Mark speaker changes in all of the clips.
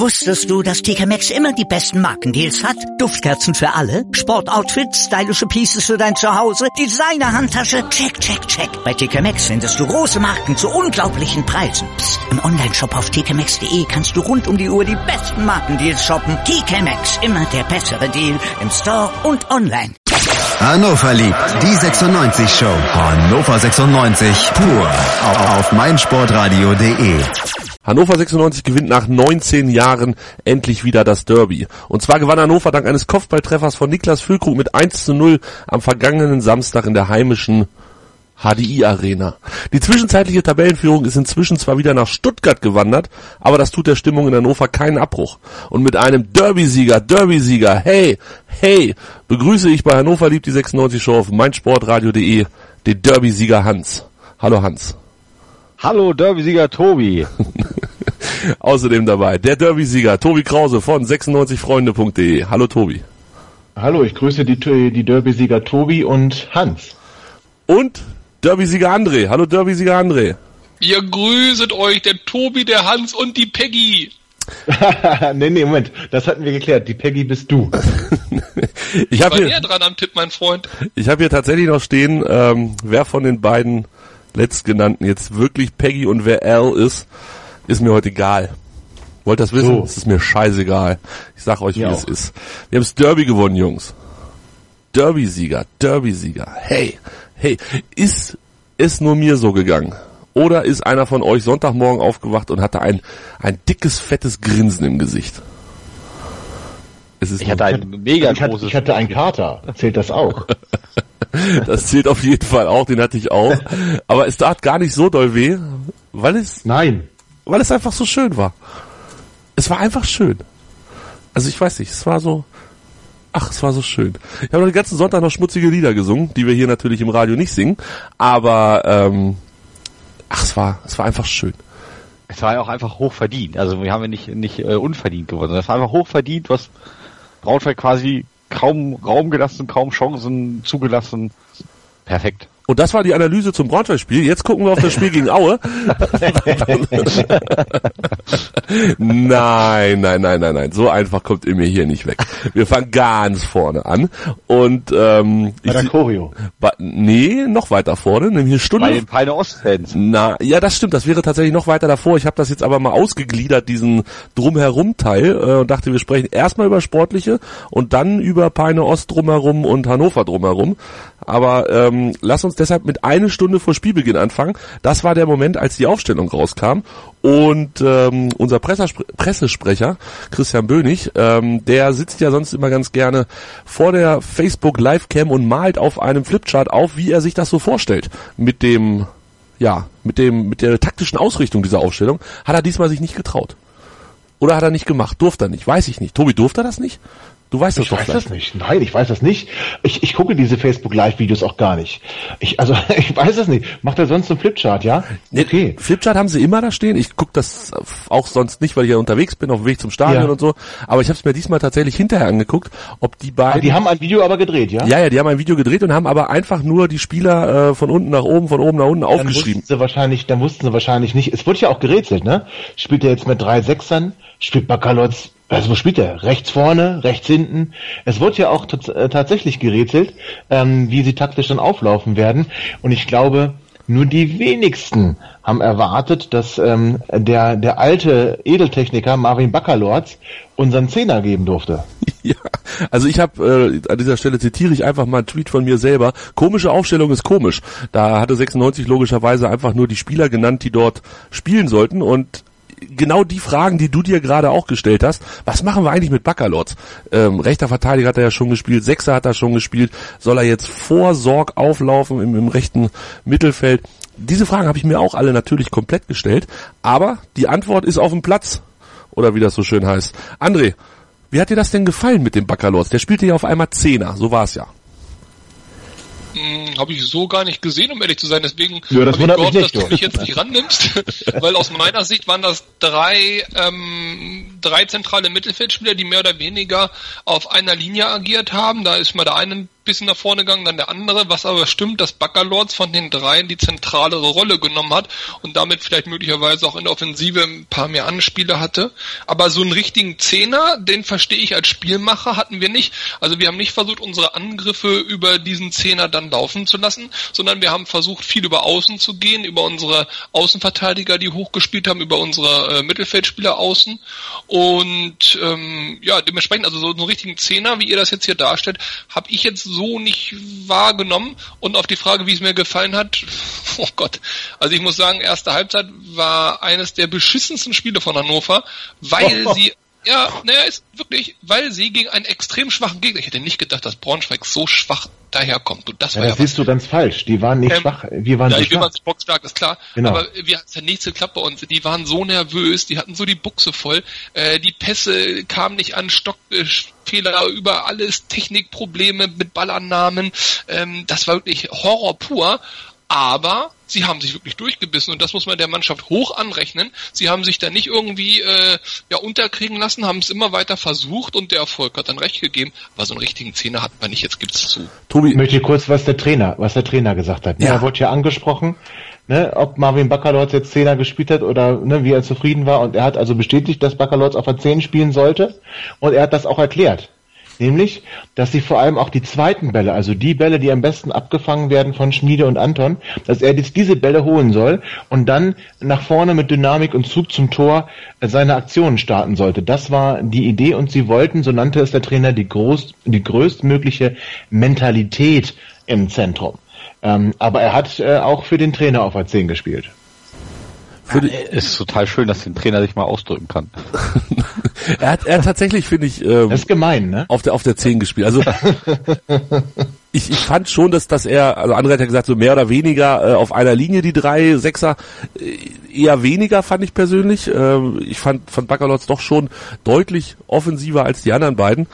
Speaker 1: Wusstest du, dass TK Maxx immer die besten Markendeals hat? Duftkerzen für alle, Sportoutfits, stylische Pieces für dein Zuhause, Designer-Handtasche, check, check, check. Bei TK Maxx findest du große Marken zu unglaublichen Preisen. Psst. Im Onlineshop auf tkmaxx.de kannst du rund um die Uhr die besten Markendeals shoppen. TK Maxx, immer der bessere Deal im Store und online.
Speaker 2: Hannover liebt die 96 Show. Hannover 96 pur auf meinsportradio.de.
Speaker 3: Hannover 96 gewinnt nach 19 Jahren endlich wieder das Derby. Und zwar gewann Hannover dank eines Kopfballtreffers von Niklas Füllkrug mit 1:0 am vergangenen Samstag in der heimischen HDI-Arena. Die zwischenzeitliche Tabellenführung ist inzwischen zwar wieder nach Stuttgart gewandert, aber das tut der Stimmung in Hannover keinen Abbruch. Und mit einem Derby-Sieger, hey, begrüße ich bei Hannover liebt die 96 Show auf meinsportradio.de den Derby-Sieger Hans. Hallo Hans.
Speaker 4: Hallo Derby-Sieger Tobi.
Speaker 3: Außerdem dabei der Derby-Sieger Tobi Krause von 96freunde.de. Hallo Tobi.
Speaker 5: Hallo, ich grüße die Derby-Sieger Tobi und Hans.
Speaker 3: Und Derby-Sieger André. Hallo Derby-Sieger André.
Speaker 6: Ihr grüßet euch, der Tobi, der Hans und die Peggy.
Speaker 5: nee, Moment, das hatten wir geklärt. Die Peggy bist du.
Speaker 3: Ich war
Speaker 6: näher dran am Tipp, mein Freund.
Speaker 3: Ich habe hier tatsächlich noch stehen, wer von den beiden letztgenannten jetzt wirklich Peggy und wer Al ist mir heute egal. Wollt das wissen? Es ist mir scheißegal. Ich sag euch, wie es ist. Wir haben das Derby gewonnen, Jungs. Derby-Sieger. Hey, ist es nur mir so gegangen? Oder ist einer von euch Sonntagmorgen aufgewacht und hatte ein dickes, fettes Grinsen im Gesicht?
Speaker 4: Ich hatte einen Kater. Zählt das auch?
Speaker 3: Das zählt auf jeden Fall auch, den hatte ich auch. Aber es tat gar nicht so doll weh, weil es einfach so schön war. Es war einfach schön. Also ich weiß nicht, es war so schön. Ich habe den ganzen Sonntag noch schmutzige Lieder gesungen, die wir hier natürlich im Radio nicht singen, aber es war einfach schön.
Speaker 4: Es war ja auch einfach hochverdient. Also wir haben ja nicht unverdient gewonnen, sondern es war einfach hochverdient, was Braunschweig quasi kaum Raum gelassen, kaum Chancen zugelassen. Perfekt.
Speaker 3: Und das war die Analyse zum Braunschweig-Spiel. Jetzt gucken wir auf das Spiel gegen Aue. Nein. So einfach kommt ihr mir hier nicht weg. Wir fangen ganz vorne an. Und
Speaker 4: bei der Choreo.
Speaker 3: Noch weiter vorne, nämlich eine Stunde.
Speaker 4: Bei den Peine Ost-Fans.
Speaker 3: Ja, das stimmt. Das wäre tatsächlich noch weiter davor. Ich habe das jetzt aber mal ausgegliedert, diesen Drumherum-Teil, und dachte, wir sprechen erstmal über Sportliche und dann über Peine Ost drumherum und Hannover drumherum. Aber lass uns deshalb mit 1 Stunde vor Spielbeginn anfangen. Das war der Moment, als die Aufstellung rauskam und unser Pressesprecher Christian Bönig, der sitzt ja sonst immer ganz gerne vor der Facebook Livecam und malt auf einem Flipchart auf, wie er sich das so vorstellt mit der taktischen Ausrichtung dieser Aufstellung. Hat er diesmal sich nicht getraut. Oder hat er nicht gemacht? Durfte er nicht? Weiß ich nicht. Tobi, durfte er das nicht? Du weißt das doch vielleicht.
Speaker 5: Ich weiß das nicht. Nein, ich weiß das nicht. Ich gucke diese Facebook-Live-Videos auch gar nicht. Ich weiß es nicht. Macht er sonst einen Flipchart, ja?
Speaker 3: Okay. Flipchart haben sie immer da stehen. Ich gucke das auch sonst nicht, weil ich ja unterwegs bin, auf dem Weg zum Stadion und so. Aber ich habe es mir diesmal tatsächlich hinterher angeguckt, ob die beiden...
Speaker 5: Die haben ein Video aber gedreht, ja?
Speaker 3: Ja, die haben ein Video gedreht und haben aber einfach nur die Spieler von unten nach oben, von oben nach unten aufgeschrieben.
Speaker 5: Dann wussten sie wahrscheinlich nicht. Es wurde ja auch gerätselt, ne? Spielt er jetzt mit 3 Sechsern? Spielt Baccalords... Also wo spielt er? Rechts vorne, rechts hinten. Es wird ja auch tatsächlich gerätselt, wie sie taktisch dann auflaufen werden. Und ich glaube, nur die wenigsten haben erwartet, dass der alte Edeltechniker Marvin Baccalords unseren Zehner geben durfte.
Speaker 3: Ja, also ich habe, an dieser Stelle zitiere ich einfach mal einen Tweet von mir selber. Komische Aufstellung ist komisch. Da hatte 96 logischerweise einfach nur die Spieler genannt, die dort spielen sollten und genau die Fragen, die du dir gerade auch gestellt hast. Was machen wir eigentlich mit Baccalords? Rechter Verteidiger hat er ja schon gespielt, Sechser hat er schon gespielt. Soll er jetzt vor Sorg auflaufen im rechten Mittelfeld? Diese Fragen habe ich mir auch alle natürlich komplett gestellt. Aber die Antwort ist auf dem Platz. Oder wie das so schön heißt. André, wie hat dir das denn gefallen mit dem Baccalords? Der spielte ja auf einmal Zehner, so war es ja.
Speaker 6: Habe ich so gar nicht gesehen, um ehrlich zu sein. Deswegen
Speaker 5: das wundert mich nicht,
Speaker 6: dass du mich jetzt nicht rannimmst. Weil aus meiner Sicht waren das drei zentrale Mittelfeldspieler, die mehr oder weniger auf einer Linie agiert haben. Da ist mal der eine bisschen nach vorne gegangen, dann der andere, was aber stimmt, dass Baccalords von den dreien die zentralere Rolle genommen hat und damit vielleicht möglicherweise auch in der Offensive ein paar mehr Anspieler hatte. Aber so einen richtigen Zehner, den verstehe ich als Spielmacher, hatten wir nicht. Also wir haben nicht versucht, unsere Angriffe über diesen Zehner dann laufen zu lassen, sondern wir haben versucht, viel über Außen zu gehen, über unsere Außenverteidiger, die hochgespielt haben, über unsere Mittelfeldspieler außen. Und dementsprechend, also so einen richtigen Zehner, wie ihr das jetzt hier darstellt, habe ich jetzt so nicht wahrgenommen. Und auf die Frage, wie es mir gefallen hat, oh Gott, also ich muss sagen, erste Halbzeit war eines der beschissensten Spiele von Hannover, weil weil sie gegen einen extrem schwachen Gegner, ich hätte nicht gedacht, dass Braunschweig so schwach daherkommt. Und das
Speaker 5: siehst du ganz falsch. Die waren nicht schwach. Wir waren
Speaker 6: wir waren bockstark, ist klar.
Speaker 5: Genau.
Speaker 6: Aber es hat nichts geklappt bei uns. Die waren so nervös, die hatten so die Buchse voll. Die Pässe kamen nicht an, Stockfehler über alles, Technikprobleme mit Ballannahmen. Das war wirklich Horror pur. Aber sie haben sich wirklich durchgebissen und das muss man der Mannschaft hoch anrechnen. Sie haben sich da nicht irgendwie unterkriegen lassen, haben es immer weiter versucht und der Erfolg hat dann recht gegeben. Aber so einen richtigen Zehner hatten wir nicht, jetzt gibt's zu.
Speaker 5: Tobi, ich möchte kurz, was der Trainer gesagt hat. Ja. Er wurde ja angesprochen, ob Marvin Baccalords jetzt Zehner gespielt hat oder wie er zufrieden war. Und er hat also bestätigt, dass Baccalords auf der 10 spielen sollte und er hat das auch erklärt. Nämlich, dass sie vor allem auch die zweiten Bälle, also die Bälle, die am besten abgefangen werden von Schmiede und Anton, dass er jetzt diese Bälle holen soll und dann nach vorne mit Dynamik und Zug zum Tor seine Aktionen starten sollte. Das war die Idee und sie wollten, so nannte es der Trainer, die größtmögliche Mentalität im Zentrum. Aber er hat auch für den Trainer auf der 10 gespielt.
Speaker 4: Es ist total schön, dass den Trainer sich mal ausdrücken kann.
Speaker 3: er hat tatsächlich, finde ich,
Speaker 5: das ist gemein, ne?
Speaker 3: auf der 10 gespielt. Also ich fand schon, dass er, also André hat ja gesagt, so mehr oder weniger auf einer Linie die 3 Sechser, eher weniger fand ich persönlich. Ich fand Baccalords doch schon deutlich offensiver als die anderen beiden.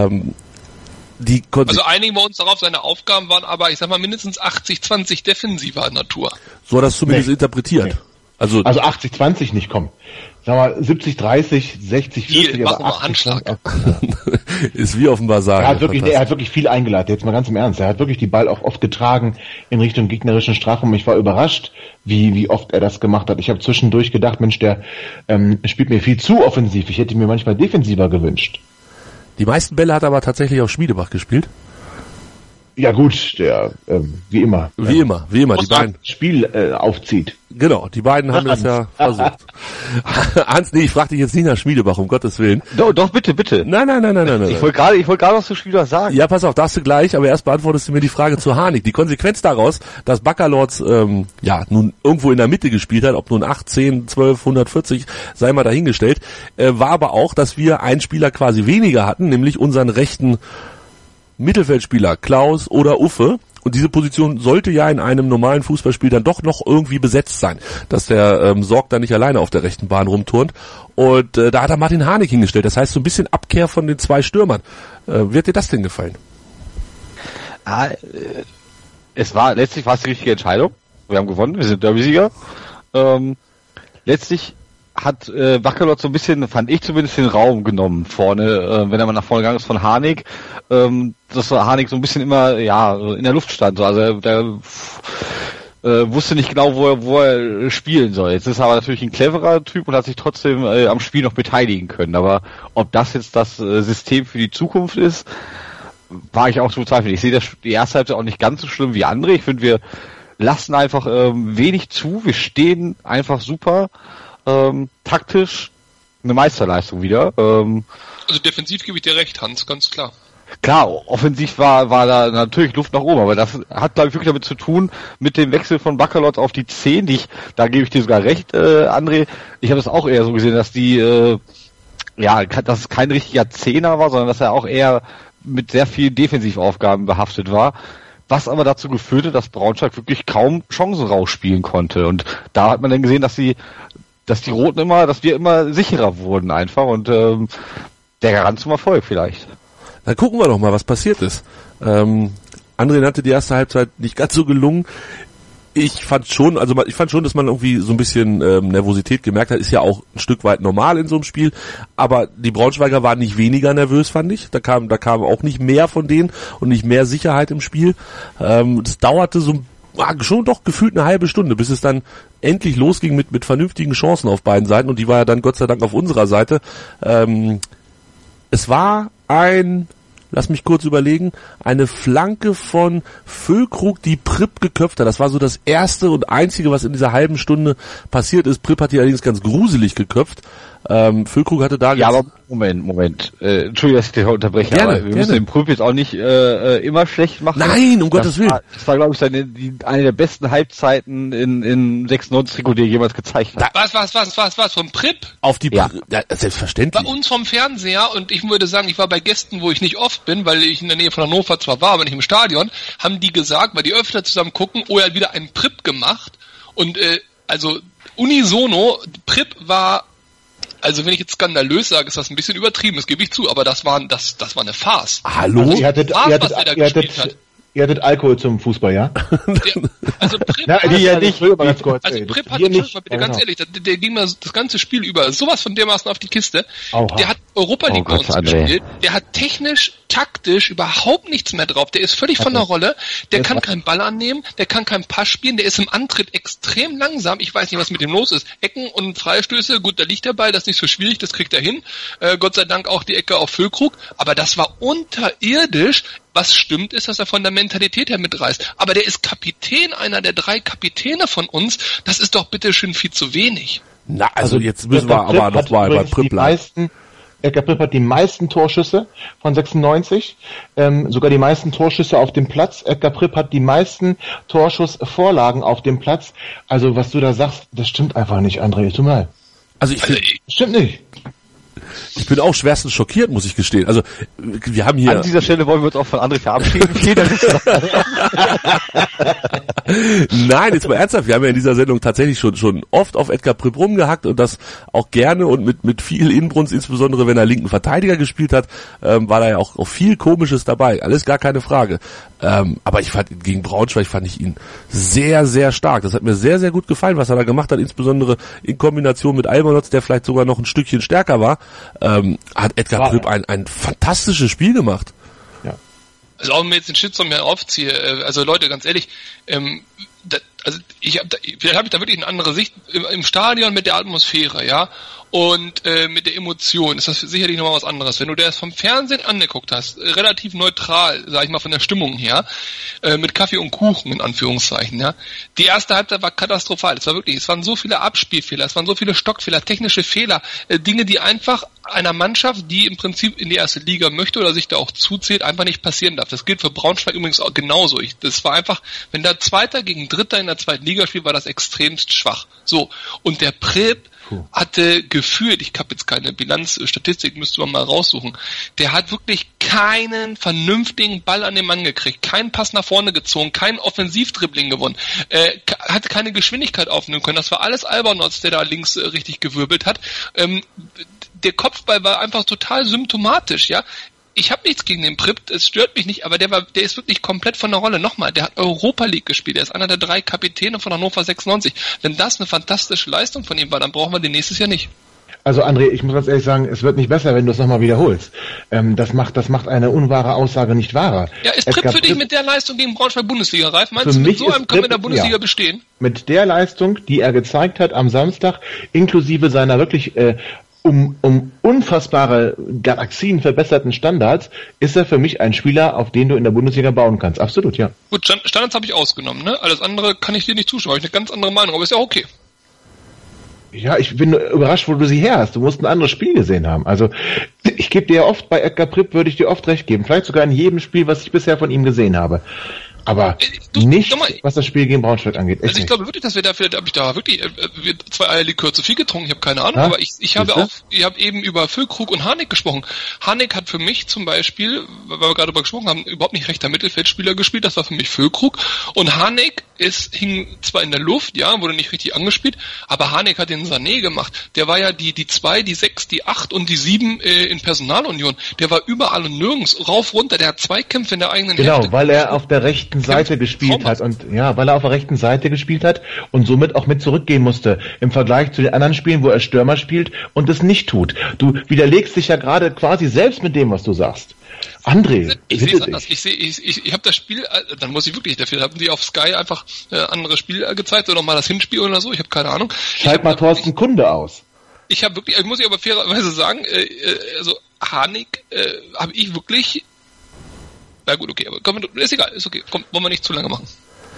Speaker 6: Also einigen wir uns darauf, seine Aufgaben waren aber, ich sag mal, mindestens 80-20 defensiver Natur.
Speaker 3: So hat das zumindest interpretiert. Nee. Also
Speaker 5: 80-20 nicht kommen. Sag mal 70-30, 60-40, aber 80
Speaker 3: ist wie auf dem Basar.
Speaker 5: Er hat wirklich viel eingeleitet, jetzt mal ganz im Ernst. Er hat wirklich die Ball auch oft getragen in Richtung gegnerischen Strafraum. Ich war überrascht, wie oft er das gemacht hat. Ich habe zwischendurch gedacht, Mensch, der spielt mir viel zu offensiv. Ich hätte mir manchmal defensiver gewünscht.
Speaker 3: Die meisten Bälle hat er aber tatsächlich auf Schmiedebach gespielt.
Speaker 5: Ja gut, der wie immer.
Speaker 3: Wie immer, die beiden
Speaker 5: Spiel aufzieht.
Speaker 3: Genau, die beiden haben das ja versucht. Hans, nee, ich frag dich jetzt nicht nach Schmiedebach, um Gottes Willen.
Speaker 4: Doch, bitte.
Speaker 3: Nein. Ich
Speaker 4: wollte gerade was zu Schmiedebach sagen.
Speaker 3: Ja, pass auf, darfst du gleich, aber erst beantwortest du mir die Frage zu Harnik. Die Konsequenz daraus, dass Baccalords nun irgendwo in der Mitte gespielt hat, ob nun 8, 10, 12, 140, sei mal dahingestellt, war aber auch, dass wir einen Spieler quasi weniger hatten, nämlich unseren rechten Mittelfeldspieler Klaus oder Uffe, und diese Position sollte ja in einem normalen Fußballspiel dann doch noch irgendwie besetzt sein, dass der Sorg da nicht alleine auf der rechten Bahn rumturnt, und da hat er Martin Harnik hingestellt, das heißt so ein bisschen Abkehr von den 2 Stürmern. Wie hat dir das denn gefallen?
Speaker 4: Letztlich war es die richtige Entscheidung, wir haben gewonnen, wir sind Derby-Sieger. Letztlich hat Baccalords so ein bisschen, fand ich zumindest, den Raum genommen vorne, wenn er mal nach vorne gegangen ist von Harnik, dass Harnik so ein bisschen immer in der Luft stand, also der wusste nicht genau, wo er spielen soll. Jetzt ist er aber natürlich ein cleverer Typ und hat sich trotzdem am Spiel noch beteiligen können, aber ob das jetzt das System für die Zukunft ist, war ich auch zu bezweifeln. Ich sehe die erste Halbzeit auch nicht ganz so schlimm wie andere. Ich finde, wir lassen einfach wenig zu, wir stehen einfach super. Taktisch eine Meisterleistung wieder.
Speaker 6: Also defensiv gebe ich dir recht, Hans, ganz klar.
Speaker 4: Klar, offensiv war da natürlich Luft nach oben, aber das hat, glaube ich, wirklich damit zu tun, mit dem Wechsel von Baccalords auf die 10, da gebe ich dir sogar recht, André. Ich habe es auch eher so gesehen, dass dass es kein richtiger Zehner war, sondern dass er auch eher mit sehr vielen Defensivaufgaben behaftet war. Was aber dazu geführt hat, dass Braunschweig wirklich kaum Chancen rausspielen konnte. Und da hat man dann gesehen, dass wir immer sicherer wurden einfach, und der Garant zum Erfolg vielleicht.
Speaker 3: Dann gucken wir doch mal, was passiert ist. André nannte die erste Halbzeit nicht ganz so gelungen. Ich fand schon, dass man irgendwie so ein bisschen Nervosität gemerkt hat. Ist ja auch ein Stück weit normal in so einem Spiel. Aber die Braunschweiger waren nicht weniger nervös, fand ich. Da kam auch nicht mehr von denen und nicht mehr Sicherheit im Spiel. Das dauerte schon doch gefühlt eine halbe Stunde, bis es dann endlich losging mit vernünftigen Chancen auf beiden Seiten. Und die war ja dann Gott sei Dank auf unserer Seite. Es war lass mich kurz überlegen, eine Flanke von Füllkrug, die Pripp geköpft hat. Das war so das erste und einzige, was in dieser halben Stunde passiert ist. Pripp hat die allerdings ganz gruselig geköpft. Füllkrug hatte da...
Speaker 4: Ja, aber Moment. Entschuldigung, dass ich dich unterbreche,
Speaker 3: gerne,
Speaker 4: aber wir müssen den Pripp jetzt auch nicht immer schlecht machen.
Speaker 3: Nein, um Gottes Willen.
Speaker 4: Das war, glaube ich, eine der besten Halbzeiten in 96-Trikot, die er jemals gezeigt hat.
Speaker 6: Was? Vom Pripp?
Speaker 3: Auf die ja, selbstverständlich.
Speaker 6: Bei uns vom Fernseher, und ich würde sagen, ich war bei Gästen, wo ich nicht oft bin, weil ich in der Nähe von Hannover zwar war, aber nicht im Stadion, haben die gesagt, weil die öfter zusammen gucken, er hat wieder einen Pripp gemacht. Und also unisono, Pripp war... Also wenn ich jetzt skandalös sage, ist das ein bisschen übertrieben, das gebe ich zu, aber das war eine Farce.
Speaker 3: Hallo?
Speaker 6: Also
Speaker 5: Ihr hattet Alkohol zum Fußball, ja?
Speaker 6: Also Pripp, Pripp hat, bitte ganz ehrlich, der ging mal das ganze Spiel über sowas von dermaßen auf die Kiste. Der hat Europa League bei uns gespielt, der hat technisch, taktisch überhaupt nichts mehr drauf, der ist völlig von der Rolle, der kann keinen Ball annehmen, der kann keinen Pass spielen, der ist im Antritt extrem langsam, ich weiß nicht, was mit dem los ist. Ecken und Freistöße, gut, da liegt der Ball, das ist nicht so schwierig, das kriegt er hin. Gott sei Dank auch die Ecke auf Füllkrug, aber das war unterirdisch. Was stimmt, ist, dass er von der Mentalität her mitreißt. Aber der ist Kapitän, einer der 3 Kapitäne von uns. Das ist doch bitteschön viel zu wenig.
Speaker 3: Na, also jetzt müssen wir aber noch mal bei Pripp bleiben.
Speaker 5: Edgar Pripp hat die meisten Torschüsse von 96, sogar die meisten Torschüsse auf dem Platz. Edgar Pripp hat die meisten Torschussvorlagen auf dem Platz. Also was du da sagst, das stimmt einfach nicht, André. Tut mir leid.
Speaker 3: Also
Speaker 5: stimmt nicht.
Speaker 3: Ich bin auch schwerstens schockiert, muss ich gestehen. Also wir haben hier...
Speaker 4: An dieser Stelle wollen wir uns auch von André verabschieden.
Speaker 3: Nein, jetzt mal ernsthaft. Wir haben ja in dieser Sendung tatsächlich schon oft auf Edgar Pripp rumgehackt und das auch gerne und mit viel Inbrunst, insbesondere wenn er linken Verteidiger gespielt hat, war da ja auch viel Komisches dabei. Alles gar keine Frage. Aber gegen Braunschweig fand ich ihn sehr, sehr stark. Das hat mir sehr, sehr gut gefallen, was er da gemacht hat, insbesondere in Kombination mit Albanotz, der vielleicht sogar noch ein Stückchen stärker war. Hat Edgar Pripp ein fantastisches Spiel gemacht.
Speaker 5: Ja.
Speaker 6: Also auch wenn wir jetzt den Shitstorm hier aufziehe, also Leute, ganz ehrlich, vielleicht habe ich da wirklich eine andere Sicht im Stadion mit der Atmosphäre, ja, und mit der Emotion ist das sicherlich nochmal was anderes. Wenn du dir das vom Fernsehen angeguckt hast, relativ neutral, sag ich mal von der Stimmung her, mit Kaffee und Kuchen in Anführungszeichen, ja, die erste Halbzeit war katastrophal. Es waren so viele Abspielfehler, es waren so viele Stockfehler, technische Fehler, Dinge, die einfach einer Mannschaft, die im Prinzip in die erste Liga möchte oder sich da auch zuzählt, einfach nicht passieren darf. Das gilt für Braunschweig übrigens auch genauso. Das war einfach, wenn der Zweiter gegen Dritter in der zweiten Liga spielt, war das extremst schwach. So, und der Pripp hatte gefühlt, ich habe jetzt keine Bilanzstatistik, müsste man mal raussuchen, der hat wirklich keinen vernünftigen Ball an den Mann gekriegt, keinen Pass nach vorne gezogen, kein Offensivdribbling gewonnen, hat keine Geschwindigkeit aufnehmen können, das war alles Albanotz, der da links richtig gewirbelt hat. Der Kopfball war einfach total symptomatisch, ja. Ich habe nichts gegen den Pripp, es stört mich nicht, aber der ist wirklich komplett von der Rolle. Nochmal, der hat Europa League gespielt, der ist einer der 3 Kapitäne von Hannover 96. Wenn das eine fantastische Leistung von ihm war, dann brauchen wir den nächstes Jahr nicht.
Speaker 5: Also André, ich muss ganz ehrlich sagen, es wird nicht besser, wenn du es nochmal wiederholst. Das macht eine unwahre Aussage nicht wahrer.
Speaker 6: Ja, ist Pripp für dich mit der Leistung gegen Braunschweig Bundesliga reif? Meinst du, mit so einem können wir in der Bundesliga bestehen?
Speaker 5: Mit der Leistung, die er gezeigt hat am Samstag, inklusive seiner wirklich um unfassbare Galaxien verbesserten Standards, ist er für mich ein Spieler, auf den du in der Bundesliga bauen kannst. Absolut, ja.
Speaker 6: Gut, Standards habe ich ausgenommen, ne? Alles andere kann ich dir nicht zustimmen. Habe ich eine ganz andere Meinung, aber ist ja okay.
Speaker 5: Ja, ich bin überrascht, wo du sie her hast. Du musst ein anderes Spiel gesehen haben. Also, ich gebe dir oft, bei Edgar Pripp würde ich dir oft recht geben. Vielleicht sogar in jedem Spiel, was ich bisher von ihm gesehen habe. Aber nicht, was das Spiel gegen Braunschweig angeht.
Speaker 6: Also ich glaube wirklich, dass da habe ich da wirklich 2 Eierlikör zu viel getrunken. Ich habe keine Ahnung, aber ich habe eben über Füllkrug und Harnik gesprochen. Harnik hat für mich zum Beispiel, weil wir gerade darüber gesprochen haben, überhaupt nicht rechter Mittelfeldspieler gespielt. Das war für mich Füllkrug. Und Harnik hing zwar in der Luft, ja, wurde nicht richtig angespielt, aber Harnik hat den Sané gemacht. Der war ja die 2, die 6, die 8 und die 7 in Personalunion. Der war überall und nirgends, rauf, runter, der hat Zweikämpfe in der eigenen Hälfte.
Speaker 5: Genau, weil er auf der rechten Seite gespielt hat und somit auch mit zurückgehen musste im Vergleich zu den anderen Spielen, wo er Stürmer spielt und es nicht tut. Du widerlegst dich ja gerade quasi selbst mit dem, was du sagst. André,
Speaker 6: ich sehe es anders. Ich habe das Spiel, dann muss ich wirklich dafür, haben die auf Sky einfach anderes Spiel gezeigt oder mal das Hinspiel oder so, ich habe keine Ahnung.
Speaker 5: Schalt mal Thorsten Kunde aus.
Speaker 6: Ich muss ich aber fairerweise sagen, also Harnik habe ich wirklich, na gut, okay, aber komm, ist egal, ist okay, komm, wollen wir nicht zu lange machen.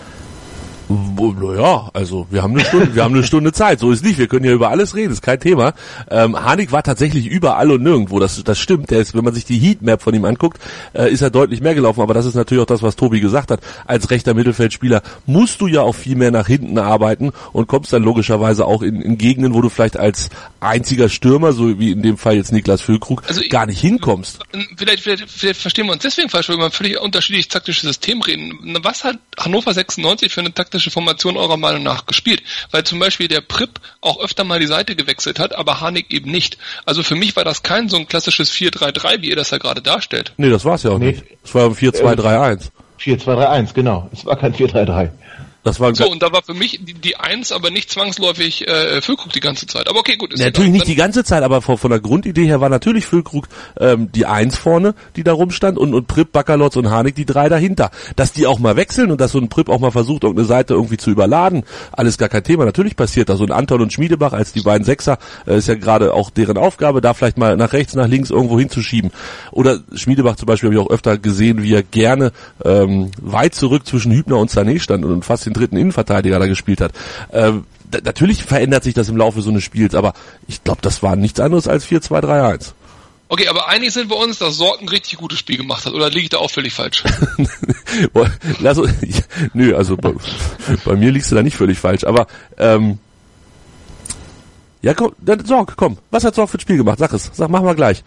Speaker 3: Naja, also wir haben eine Stunde Zeit, so ist nicht, wir können ja über alles reden, ist kein Thema. Harnik war tatsächlich überall und nirgendwo, das stimmt, der ist, wenn man sich die Heatmap von ihm anguckt, ist er deutlich mehr gelaufen, aber das ist natürlich auch das, was Tobi gesagt hat, als rechter Mittelfeldspieler musst du ja auch viel mehr nach hinten arbeiten und kommst dann logischerweise auch in Gegenden, wo du vielleicht als einziger Stürmer, so wie in dem Fall jetzt Niklas Füllkrug, also gar nicht hinkommst.
Speaker 6: Vielleicht verstehen wir uns deswegen falsch, weil wir ein völlig unterschiedliches taktisches System reden. Was hat Hannover 96 für eine taktische Formation eurer Meinung nach gespielt? Weil zum Beispiel der Pripp auch öfter mal die Seite gewechselt hat, aber Harnik eben nicht. Also für mich war das kein so ein klassisches 4-3-3, wie ihr das ja gerade darstellt.
Speaker 3: Nee, das war's ja auch nicht. Es war ein 4-2-3-1.
Speaker 5: 4-2-3-1, genau. Es war kein 4-3-3.
Speaker 3: Das war
Speaker 6: so, und da war für mich die 1, aber nicht zwangsläufig Füllkrug die ganze Zeit. Aber okay, gut. Ist
Speaker 3: natürlich nicht die ganze Zeit, aber von der Grundidee her war natürlich Füllkrug die 1 vorne, die da rumstand, und Pripp, Baccalords und Harnik die 3 dahinter. Dass die auch mal wechseln und dass so ein Pripp auch mal versucht, irgendeine Seite irgendwie zu überladen, alles gar kein Thema. Natürlich passiert das. Und Anton und Schmiedebach als die beiden Sechser ist ja gerade auch deren Aufgabe, da vielleicht mal nach rechts, nach links irgendwo hinzuschieben. Oder Schmiedebach zum Beispiel habe ich auch öfter gesehen, wie er gerne weit zurück zwischen Hübner und Sané stand und fast den dritten Innenverteidiger da gespielt hat. Natürlich verändert sich das im Laufe so eines Spiels, aber ich glaube, das war nichts anderes als 4-2-3-1.
Speaker 6: Okay, aber einig sind wir uns, dass Sorg ein richtig gutes Spiel gemacht hat, oder liege ich da auch völlig falsch?
Speaker 3: Nö, also bei mir liegst du da nicht völlig falsch, aber ja, komm, Sorg, komm, was hat Sorg für ein Spiel gemacht? Mach mal gleich.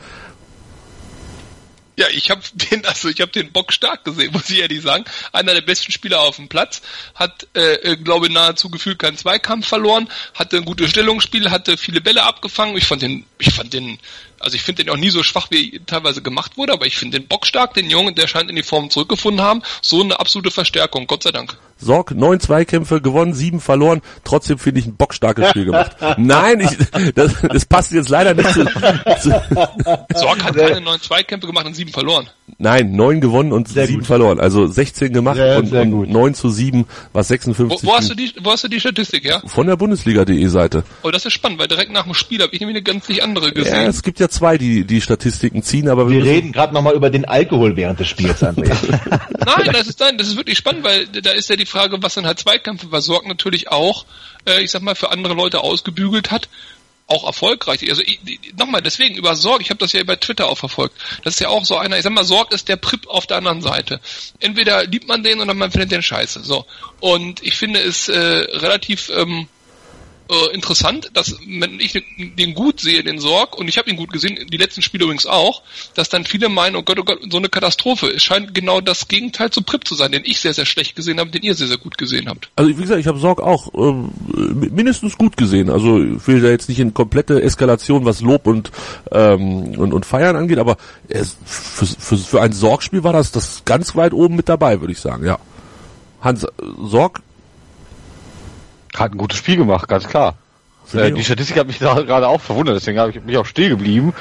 Speaker 6: Ja, ich habe den Bock stark gesehen, muss ich ehrlich sagen. Einer der besten Spieler auf dem Platz, hat, glaube ich, nahezu gefühlt keinen Zweikampf verloren, hatte ein gutes Stellungsspiel, hatte viele Bälle abgefangen. Ich finde den auch nie so schwach, wie er teilweise gemacht wurde, aber ich finde den Bock stark, den Jungen, der scheint in die Form zurückgefunden haben. So eine absolute Verstärkung, Gott sei Dank.
Speaker 3: Sorg, 9 Zweikämpfe gewonnen, 7 verloren, trotzdem finde ich ein bockstarkes Spiel gemacht. Nein, das passt jetzt leider nicht zu
Speaker 6: Sorg hat keine 9 Zweikämpfe gemacht und 7 verloren.
Speaker 3: Nein, 9 gewonnen und 7 verloren. Also 16 gemacht und 9-7, was 56.
Speaker 6: Wo hast du die Statistik, ja?
Speaker 3: Von der Bundesliga.de Seite.
Speaker 6: Oh, das ist spannend, weil direkt nach dem Spiel habe ich nämlich eine ganz andere gesehen.
Speaker 3: Ja, es gibt ja 2, die Statistiken ziehen, aber
Speaker 5: wir reden gerade nochmal über den Alkohol während des Spiels, André.
Speaker 6: Nein, das ist wirklich spannend, weil da ist ja die Frage, was dann halt Zweikämpfe bei Sorg natürlich auch, ich sag mal, für andere Leute ausgebügelt hat. Auch erfolgreich. Also nochmal, deswegen über Sorg, ich habe das ja über Twitter auch verfolgt. Das ist ja auch so einer, ich sag mal, Sorg ist der Pripp auf der anderen Seite. Entweder liebt man den oder man findet den scheiße. So. Und ich finde es relativ interessant, dass wenn ich den gut sehe, den Sorg, und ich habe ihn gut gesehen, die letzten Spiele übrigens auch, dass dann viele meinen, oh Gott, so eine Katastrophe. Es scheint genau das Gegenteil zu Pripp zu sein, den ich sehr, sehr schlecht gesehen habe, den ihr sehr, sehr gut gesehen habt.
Speaker 3: Also wie gesagt, ich habe Sorg auch mindestens gut gesehen. Also ich will da jetzt nicht in komplette Eskalation, was Lob und Feiern angeht, aber für ein Sorg-Spiel war das ganz weit oben mit dabei, würde ich sagen, ja. Hans, Sorg
Speaker 4: hat ein gutes Spiel gemacht, ganz klar. Die Statistik hat mich da gerade auch verwundert, deswegen habe ich mich auch still geblieben.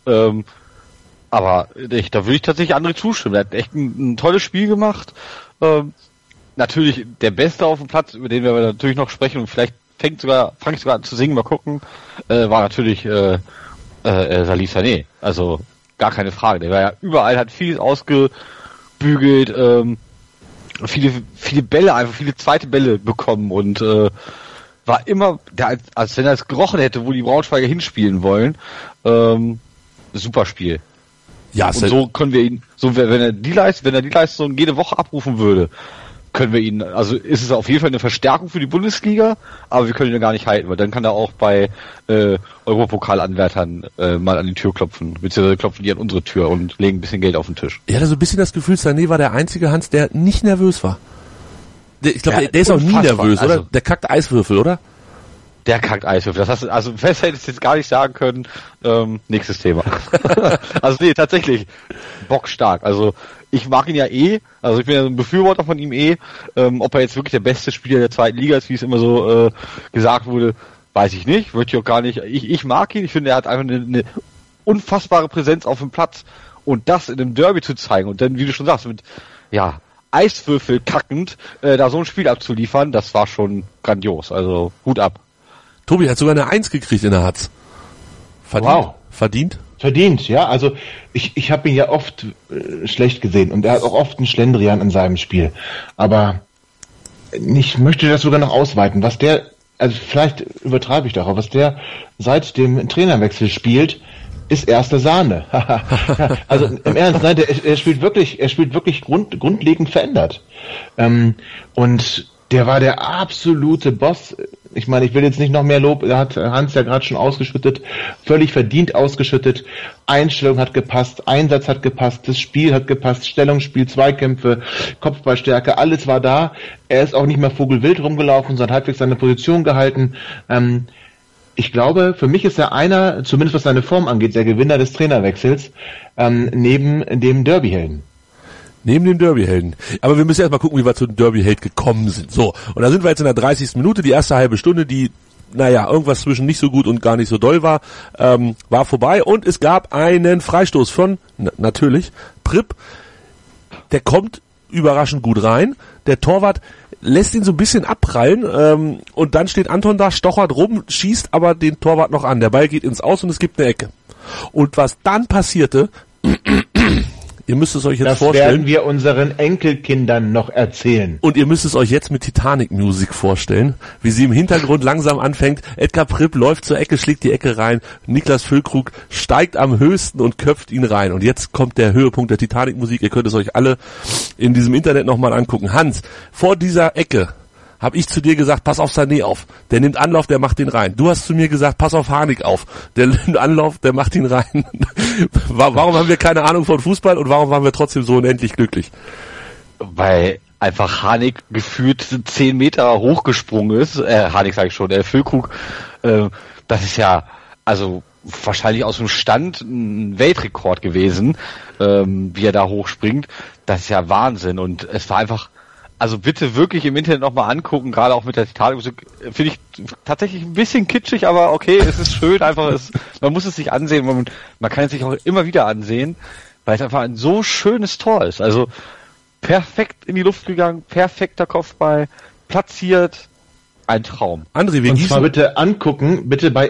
Speaker 4: Aber da würde ich tatsächlich André zustimmen. Er hat echt ein tolles Spiel gemacht. Natürlich der Beste auf dem Platz, über den wir natürlich noch sprechen, und vielleicht fange ich sogar an zu singen, mal gucken, war natürlich Salif Sané. Also gar keine Frage. Der war ja überall, hat vieles ausgebügelt, viele Bälle, einfach viele zweite Bälle bekommen und war immer, als wenn er es gerochen hätte, wo die Braunschweiger hinspielen wollen. Super Spiel.
Speaker 3: Ja,
Speaker 4: und so können wir ihn, wenn er die Leistung jede Woche abrufen würde, können wir ihn, also ist es auf jeden Fall eine Verstärkung für die Bundesliga, aber wir können ihn ja gar nicht halten, weil dann kann er auch bei Europokalanwärtern mal an die Tür klopfen, beziehungsweise klopfen die an unsere Tür und legen ein bisschen Geld auf den Tisch.
Speaker 3: Ich hatte so ein bisschen das Gefühl, Sané war der einzige, Hans, der nicht nervös war. Ich glaube, der ist auch nie nervös, oder?
Speaker 4: Also,
Speaker 3: der kackt Eiswürfel, oder?
Speaker 4: Der kackt Eiswürfel. Das hast du, also besser hättest du jetzt gar nicht sagen können. Nächstes Thema. Also nee, tatsächlich bockstark. Also ich mag ihn ja also ich bin ja so ein Befürworter von ihm ob er jetzt wirklich der beste Spieler der zweiten Liga ist, wie es immer so gesagt wurde, weiß ich nicht. Würde ich auch gar nicht. Ich mag ihn. Ich finde, er hat einfach eine unfassbare Präsenz auf dem Platz. Und das in einem Derby zu zeigen und dann, wie du schon sagst, mit Eiswürfel kackend da so ein Spiel abzuliefern, das war schon grandios. Also Hut ab.
Speaker 3: Tobi hat sogar eine 1 gekriegt in der Hatz. Verdient? Wow. Verdient?
Speaker 5: Verdient, ja. Also ich habe ihn ja oft schlecht gesehen und er hat auch oft einen Schlendrian in seinem Spiel. Aber ich möchte das sogar noch ausweiten. Was der, also vielleicht übertreibe ich doch, aber was der seit dem Trainerwechsel spielt, ist erste Sahne. Also im Ernst, nein, er spielt wirklich grundlegend verändert. Und der war der absolute Boss. Ich meine, ich will jetzt nicht noch mehr Lob, da hat Hans ja gerade schon ausgeschüttet, völlig verdient ausgeschüttet. Einstellung hat gepasst, Einsatz hat gepasst, das Spiel hat gepasst, Stellungsspiel, Zweikämpfe, Kopfballstärke, alles war da. Er ist auch nicht mehr vogelwild rumgelaufen, sondern halbwegs seine Position gehalten. Ich glaube, für mich ist er einer, zumindest was seine Form angeht, der Gewinner des Trainerwechsels, neben dem Derby-Helden.
Speaker 3: Neben dem Derby-Helden. Aber wir müssen erst mal gucken, wie wir zu dem Derby-Held gekommen sind. So, und da sind wir jetzt in der 30. Minute, die erste halbe Stunde, die, irgendwas zwischen nicht so gut und gar nicht so doll war, war vorbei und es gab einen Freistoß von, natürlich, Pripp. Der kommt überraschend gut rein. Der Torwart lässt ihn so ein bisschen abprallen und dann steht Anton da, stochert rum, schießt aber den Torwart noch an. Der Ball geht ins Aus und es gibt eine Ecke. Und was dann passierte, ihr müsst es euch jetzt vorstellen. Das
Speaker 5: werden wir unseren Enkelkindern noch erzählen.
Speaker 3: Und ihr müsst es euch jetzt mit Titanic-Musik vorstellen, wie sie im Hintergrund langsam anfängt. Edgar Pripp läuft zur Ecke, schlägt die Ecke rein. Niklas Füllkrug steigt am höchsten und köpft ihn rein. Und jetzt kommt der Höhepunkt der Titanic-Musik. Ihr könnt es euch alle in diesem Internet nochmal angucken. Hans, vor dieser Ecke habe ich zu dir gesagt, pass auf Sané auf. Der nimmt Anlauf, der macht den rein. Du hast zu mir gesagt, pass auf Harnik auf. Der nimmt Anlauf, der macht ihn rein. Warum haben wir keine Ahnung von Fußball und warum waren wir trotzdem so unendlich glücklich?
Speaker 4: Weil einfach Harnik gefühlt 10 Meter hochgesprungen ist. Harnik sage ich schon, Füllkrug. Das ist ja, also wahrscheinlich aus dem Stand ein Weltrekord gewesen, wie er da hochspringt. Das ist ja Wahnsinn. Und es war einfach, also bitte wirklich im Internet nochmal angucken, gerade auch mit der Titanic-Musik, finde ich tatsächlich ein bisschen kitschig, aber okay, es ist schön, einfach, man muss es sich ansehen, man kann es sich auch immer wieder ansehen, weil es einfach ein so schönes Tor ist. Also perfekt in die Luft gegangen, perfekter Kopfball, platziert, ein Traum.
Speaker 5: André, wir zwar bitte angucken, bitte bei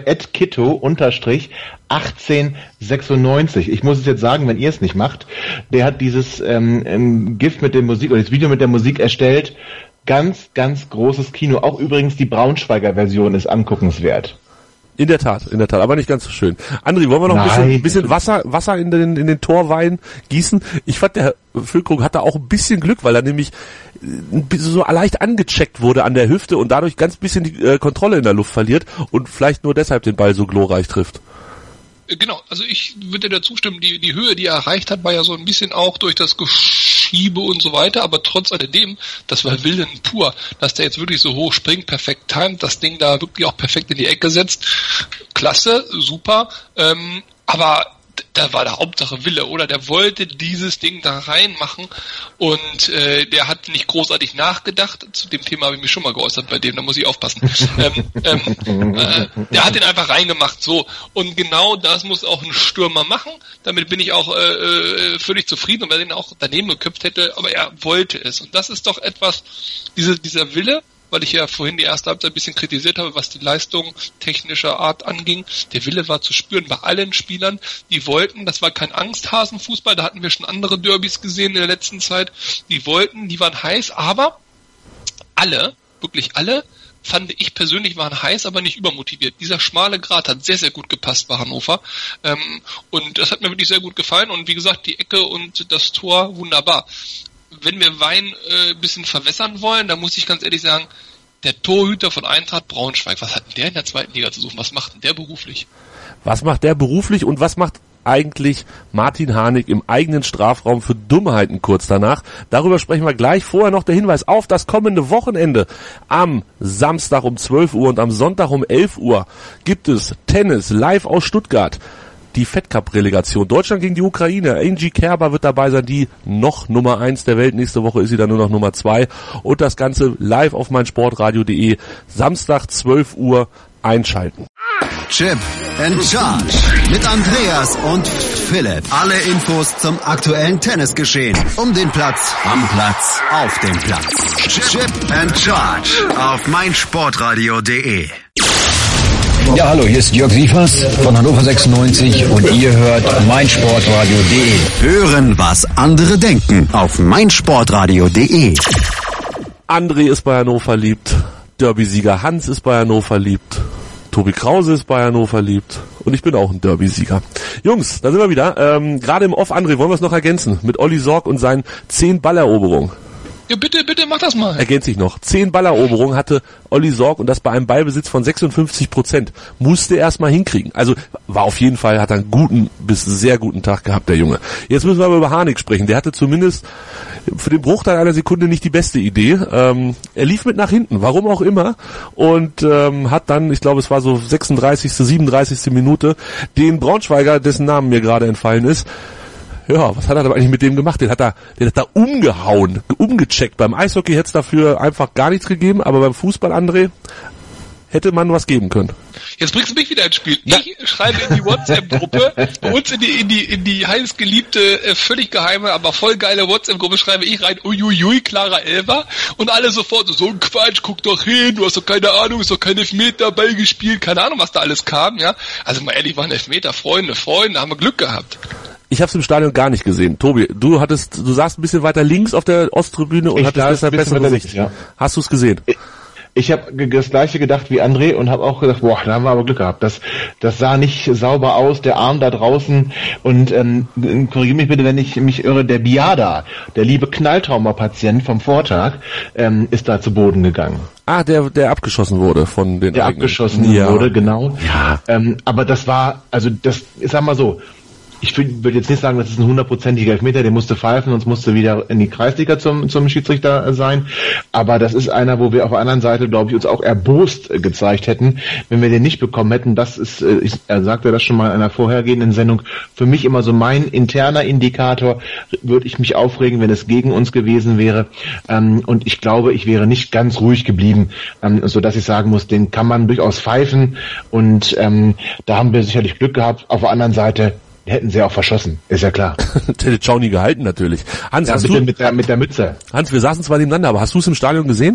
Speaker 5: @kitto_1896. Ich muss es jetzt sagen, wenn ihr es nicht macht. Der hat dieses GIF mit der Musik oder das Video mit der Musik erstellt. Ganz, ganz großes Kino. Auch übrigens die Braunschweiger Version ist anguckenswert.
Speaker 3: In der Tat, aber nicht ganz so schön. André, wollen wir noch ein bisschen Wasser in den Torwein gießen? Ich fand, der Füllkrug hatte auch ein bisschen Glück, weil er nämlich so leicht angecheckt wurde an der Hüfte und dadurch ganz bisschen die Kontrolle in der Luft verliert und vielleicht nur deshalb den Ball so glorreich trifft.
Speaker 6: Genau, also ich würde dir zustimmen, die Höhe, die er erreicht hat, war ja so ein bisschen auch durch das Geschiebe und so weiter, aber trotz alledem, das war Willen pur, dass der jetzt wirklich so hoch springt, perfekt timet, das Ding da wirklich auch perfekt in die Ecke setzt. Klasse, super, aber da war der Hauptsache Wille, oder? Der wollte dieses Ding da reinmachen und der hat nicht großartig nachgedacht. Zu dem Thema habe ich mich schon mal geäußert bei dem, da muss ich aufpassen. Der hat den einfach reingemacht, so. Und genau das muss auch ein Stürmer machen. Damit bin ich auch völlig zufrieden, und wenn er den auch daneben geköpft hätte, aber er wollte es. Und das ist doch etwas, dieser Wille, weil ich ja vorhin die erste Halbzeit ein bisschen kritisiert habe, was die Leistung technischer Art anging. Der Wille war zu spüren bei allen Spielern, die wollten, das war kein Angsthasenfußball, da hatten wir schon andere Derbys gesehen in der letzten Zeit, die wollten, die waren heiß, aber alle, wirklich alle, fand ich persönlich, waren heiß, aber nicht übermotiviert. Dieser schmale Grat hat sehr, sehr gut gepasst bei Hannover. Und das hat mir wirklich sehr gut gefallen. Und wie gesagt, die Ecke und das Tor, wunderbar. Wenn wir Wein ein bisschen verwässern wollen, dann muss ich ganz ehrlich sagen, der Torhüter von Eintracht Braunschweig, was hat denn der in der zweiten Liga zu suchen? Was macht denn der beruflich?
Speaker 3: Was macht der beruflich und was macht eigentlich Martin Harnik im eigenen Strafraum für Dummheiten kurz danach? Darüber sprechen wir gleich. Vorher noch der Hinweis auf das kommende Wochenende. Am Samstag um 12 Uhr und am Sonntag um 11 Uhr gibt es Tennis live aus Stuttgart. Die Fed Cup-Relegation. Deutschland gegen die Ukraine. Angie Kerber wird dabei sein, die noch Nummer 1 der Welt. Nächste Woche ist sie dann nur noch Nummer 2. Und das Ganze live auf meinsportradio.de. Samstag 12 Uhr einschalten.
Speaker 2: Chip and Charge mit Andreas und Philipp. Alle Infos zum aktuellen Tennisgeschehen. Um den Platz, am Platz, auf dem Platz. Chip and Charge auf meinsportradio.de.
Speaker 7: Ja, hallo, hier ist Jörg Sievers von Hannover 96 und ihr hört meinsportradio.de.
Speaker 2: Hören, was andere denken auf meinsportradio.de.
Speaker 3: André ist bei Hannover liebt. Derby-Sieger Hans ist bei Hannover liebt. Tobi Krause ist bei Hannover liebt. Und ich bin auch ein Derby-Sieger. Jungs, da sind wir wieder. Gerade im Off, André, wollen wir es noch ergänzen? Mit Olli Sorg und seinen 10 Balleroberungen.
Speaker 6: Ja, bitte, mach das mal.
Speaker 3: Ergänze ich noch. 10 Balleroberungen hatte Olli Sorg und das bei einem Ballbesitz von 56%. Musste erst mal hinkriegen. Also war auf jeden Fall, hat einen guten bis sehr guten Tag gehabt, der Junge. Jetzt müssen wir aber über Harnik sprechen. Der hatte zumindest für den Bruchteil einer Sekunde nicht die beste Idee. Er lief mit nach hinten, warum auch immer. Und hat dann, ich glaube es war so 36., 37. Minute, den Braunschweiger, dessen Namen mir gerade entfallen ist, ja, was hat er aber eigentlich mit dem gemacht? Den hat er umgehauen, umgecheckt. Beim Eishockey hätte es dafür einfach gar nichts gegeben, aber beim Fußball, André, hätte man was geben können.
Speaker 6: Jetzt bringst du mich wieder ins Spiel. Ich schreibe in die WhatsApp-Gruppe, bei uns in die heißgeliebte, völlig geheime, aber voll geile WhatsApp-Gruppe schreibe ich rein, uiuiui, klarer Elfer, und alle sofort so ein Quatsch, guck doch hin, du hast doch keine Ahnung, ist doch kein Elfmeter, Ball gespielt, keine Ahnung, was da alles kam, ja. Also mal ehrlich, waren Elfmeter, Freunde, haben wir Glück gehabt.
Speaker 3: Ich habe es im Stadion gar nicht gesehen. Tobi, du saßt ein bisschen weiter links auf der Osttribüne und hattest deshalb bessere Sicht. Ja. Hast du es gesehen?
Speaker 5: Ich habe das gleiche gedacht wie André und habe auch gedacht, boah, da haben wir aber Glück gehabt. Das sah nicht sauber aus, der Arm da draußen. Und korrigiere mich bitte, wenn ich mich irre, der Biada, der liebe Knalltrauma-Patient vom Vortag, ist da zu Boden gegangen.
Speaker 3: Ah, der abgeschossen wurde von den
Speaker 5: Der abgeschossen wurde, genau. Ja. Aber das war, also das, ich sag mal so, ich würde jetzt nicht sagen, das ist ein 100%iger Elfmeter, der musste pfeifen, sonst musste wieder in die Kreisliga zum Schiedsrichter sein. Aber das ist einer, wo wir auf der anderen Seite, glaube ich, uns auch erbost gezeigt hätten, wenn wir den nicht bekommen hätten. Das ist, er sagte das schon mal in einer vorhergehenden Sendung, für mich immer so mein interner Indikator, würde ich mich aufregen, wenn es gegen uns gewesen wäre. Und ich glaube, ich wäre nicht ganz ruhig geblieben, so dass ich sagen muss, den kann man durchaus pfeifen. Und da haben wir sicherlich Glück gehabt. Auf der anderen Seite hätten sie auch verschossen, ist ja klar.
Speaker 3: Hätte Czauny gehalten natürlich. Hans,
Speaker 5: ja,
Speaker 3: hast
Speaker 5: bitte
Speaker 3: du
Speaker 5: mit der Mütze.
Speaker 3: Hans, wir saßen zwar nebeneinander, aber hast du es im Stadion gesehen?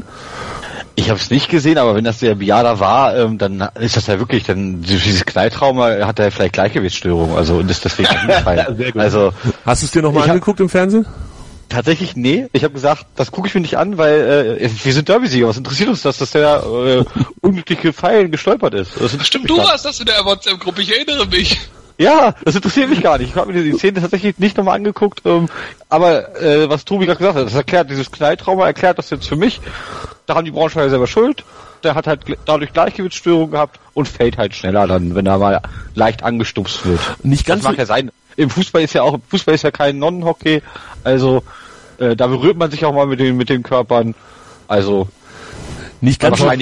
Speaker 4: Ich habe es nicht gesehen, aber wenn das der Biada war, dann ist das ja wirklich, dann dieses Knalltrauma hat er vielleicht Gleichgewichtsstörung, also und ist deswegen Sehr gut. Also
Speaker 3: hast du es dir nochmal angeguckt im Fernsehen?
Speaker 4: Tatsächlich, nee. Ich habe gesagt, das gucke ich mir nicht an, weil wir sind Derby-Sieger. Was interessiert uns das, dass der unglücklich gefallen gestolpert ist? Das
Speaker 6: stimmt, du warst das in der WhatsApp-Gruppe, ich erinnere mich.
Speaker 4: Ja, das interessiert mich gar nicht. Ich habe mir die Szene tatsächlich nicht nochmal angeguckt, aber was Tobi gerade gesagt hat, das erklärt, dieses Knalltrauma erklärt das jetzt für mich. Da haben die Braunschweiger selber Schuld. Der hat halt dadurch Gleichgewichtsstörung gehabt und fällt halt schneller dann, wenn er mal leicht angestupst wird.
Speaker 3: Nicht ganz
Speaker 4: das mag ja sein. Im Fußball ist ja kein Non-Hockey, also da berührt man sich auch mal mit den Körpern. Also
Speaker 3: nicht ganz so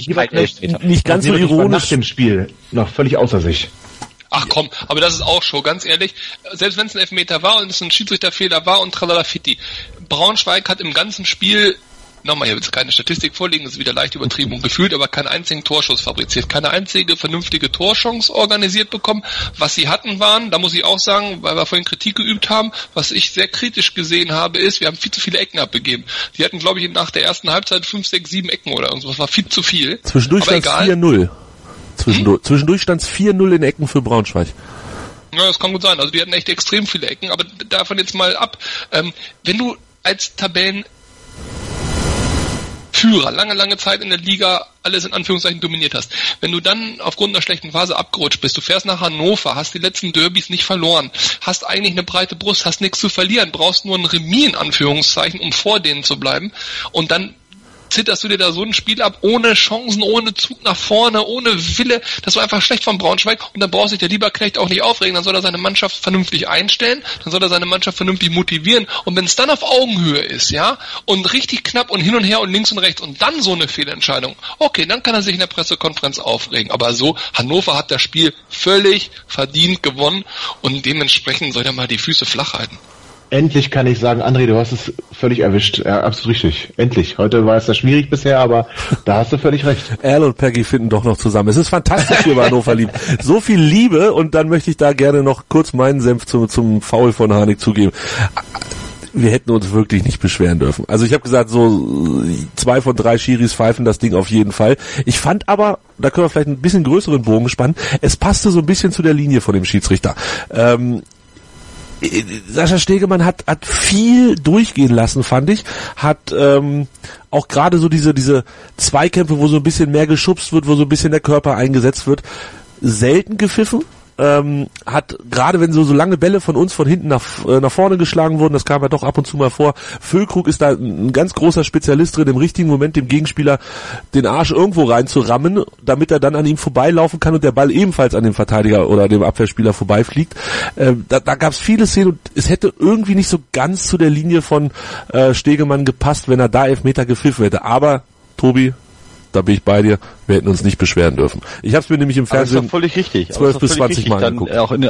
Speaker 3: ironisch
Speaker 5: nach dem Spiel noch völlig außer sich.
Speaker 6: Ach komm, aber das ist auch schon, ganz ehrlich, selbst wenn es ein Elfmeter war und es ein Schiedsrichterfehler war und tralalafitti, Braunschweig hat im ganzen Spiel, nochmal, hier wird keine Statistik vorliegen, das ist wieder leicht übertrieben und gefühlt, aber keinen einzigen Torschuss fabriziert, keine einzige vernünftige Torchance organisiert bekommen. Was sie hatten waren, da muss ich auch sagen, weil wir vorhin Kritik geübt haben, was ich sehr kritisch gesehen habe, ist, wir haben viel zu viele Ecken abgegeben. Die hatten, glaube ich, nach der ersten Halbzeit 5, 6, 7 Ecken oder irgendwas, das war viel zu viel.
Speaker 3: Zwischendurch stand es 4-0. Zwischendurch stand es 4-0 in Ecken für Braunschweig.
Speaker 6: Ja, das kann gut sein. Also die hatten echt extrem viele Ecken, aber davon jetzt mal ab. Wenn du als Tabellenführer lange Zeit in der Liga alles in Anführungszeichen dominiert hast, wenn du dann aufgrund einer schlechten Phase abgerutscht bist, du fährst nach Hannover, hast die letzten Derbys nicht verloren, hast eigentlich eine breite Brust, hast nichts zu verlieren, brauchst nur ein Remis in Anführungszeichen, um vor denen zu bleiben und dann zitterst du dir da so ein Spiel ab, ohne Chancen, ohne Zug nach vorne, ohne Wille. Das war einfach schlecht von Braunschweig und dann braucht sich der Lieberknecht auch nicht aufregen. Dann soll er seine Mannschaft vernünftig einstellen, dann soll er seine Mannschaft vernünftig motivieren und wenn es dann auf Augenhöhe ist, ja, und richtig knapp und hin und her und links und rechts und dann so eine Fehlentscheidung, okay, dann kann er sich in der Pressekonferenz aufregen. Aber so, Hannover hat das Spiel völlig verdient gewonnen und dementsprechend soll er mal die Füße flach halten.
Speaker 5: Endlich kann ich sagen, André, du hast es völlig erwischt. Ja, absolut richtig. Endlich. Heute war es ja schwierig bisher, aber da hast du völlig recht.
Speaker 3: Erl und Peggy finden doch noch zusammen. Es ist fantastisch hier bei Hannover Lieb. So viel Liebe und dann möchte ich da gerne noch kurz meinen Senf zum Foul von Harnik zugeben. Wir hätten uns wirklich nicht beschweren dürfen. Also ich habe gesagt, so 2 von 3 Schiris pfeifen das Ding auf jeden Fall. Ich fand aber, da können wir vielleicht ein bisschen größeren Bogen spannen, es passte so ein bisschen zu der Linie von dem Schiedsrichter. Sascha Stegemann hat viel durchgehen lassen, fand ich. Hat auch gerade so diese Zweikämpfe, wo so ein bisschen mehr geschubst wird, wo so ein bisschen der Körper eingesetzt wird, selten gepfiffen. Hat gerade wenn so lange Bälle von uns von hinten nach vorne geschlagen wurden, das kam ja doch ab und zu mal vor. Füllkrug ist da ein ganz großer Spezialist drin, im richtigen Moment dem Gegenspieler den Arsch irgendwo reinzurammen, damit er dann an ihm vorbeilaufen kann und der Ball ebenfalls an dem Verteidiger oder dem Abwehrspieler vorbeifliegt. Da gab es viele Szenen und es hätte irgendwie nicht so ganz zu der Linie von Stegemann gepasst, wenn er da Elfmeter gepfiffen hätte. Aber Tobi, da bin ich bei dir, wir hätten uns nicht beschweren dürfen. Ich habe es mir nämlich im Fernsehen
Speaker 4: aber ist doch völlig richtig.
Speaker 3: 12 bis 20 Mal angeguckt.
Speaker 4: Auch in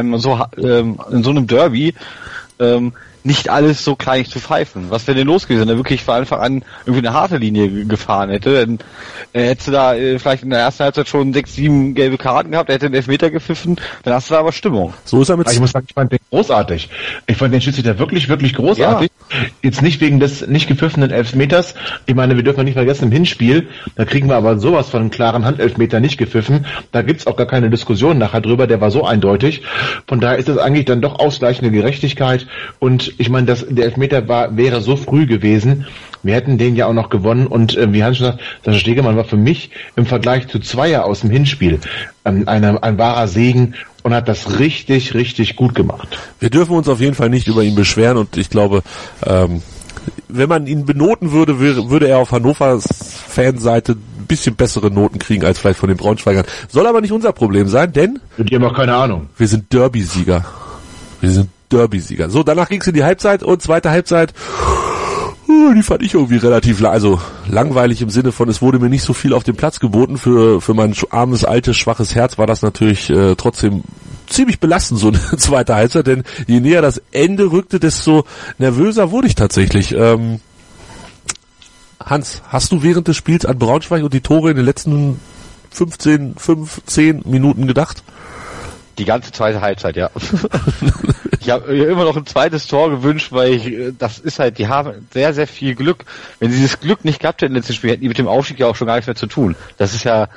Speaker 4: so einem Derby nicht alles so kleinig zu pfeifen. Was wäre denn los gewesen, wenn er wirklich von Anfang an irgendwie eine harte Linie gefahren hätte? Dann hättest du da vielleicht in der ersten Halbzeit schon 6, 7 gelbe Karten gehabt, er hätte einen Elfmeter gepfiffen, dann hast du da aber Stimmung.
Speaker 3: So ist er mit.
Speaker 5: Ich muss sagen, ich fand den großartig. Ich fand den Schiedsrichter wirklich, wirklich großartig. Ja. Jetzt nicht wegen des nicht gepfiffenen Elfmeters. Ich meine, wir dürfen nicht vergessen, im Hinspiel, da kriegen wir aber sowas von einem klaren Handelfmeter nicht gepfiffen. Da gibt's auch gar keine Diskussion nachher drüber, der war so eindeutig. Von daher ist es eigentlich dann doch ausgleichende Gerechtigkeit und ich meine, der Elfmeter wäre so früh gewesen, wir hätten den ja auch noch gewonnen und wie Hans schon sagt, Sascha Stegemann war für mich im Vergleich zu Zweier aus dem Hinspiel ein wahrer Segen und hat das richtig, richtig gut gemacht.
Speaker 3: Wir dürfen uns auf jeden Fall nicht über ihn beschweren und ich glaube, wenn man ihn benoten würde, würde er auf Hannovers Fanseite ein bisschen bessere Noten kriegen als vielleicht von den Braunschweigern. Soll aber nicht unser Problem sein, denn
Speaker 5: die haben auch keine Ahnung.
Speaker 3: Wir sind Derby-Sieger. Derby-Sieger. So, danach ging's in die Halbzeit und zweite Halbzeit, die fand ich irgendwie relativ langweilig im Sinne von, es wurde mir nicht so viel auf dem Platz geboten. Für mein armes, altes, schwaches Herz war das natürlich trotzdem ziemlich belastend, so eine zweite Halbzeit, denn je näher das Ende rückte, desto nervöser wurde ich tatsächlich. Hans, hast du während des Spiels an Braunschweig und die Tore in den letzten 10 Minuten gedacht?
Speaker 4: Die ganze zweite Halbzeit, ja. Ich habe immer noch ein zweites Tor gewünscht, weil das ist halt, die haben sehr, sehr viel Glück. Wenn sie dieses Glück nicht gehabt hätten im letzten Spiel, hätten die mit dem Aufstieg ja auch schon gar nichts mehr zu tun. Das ist ja,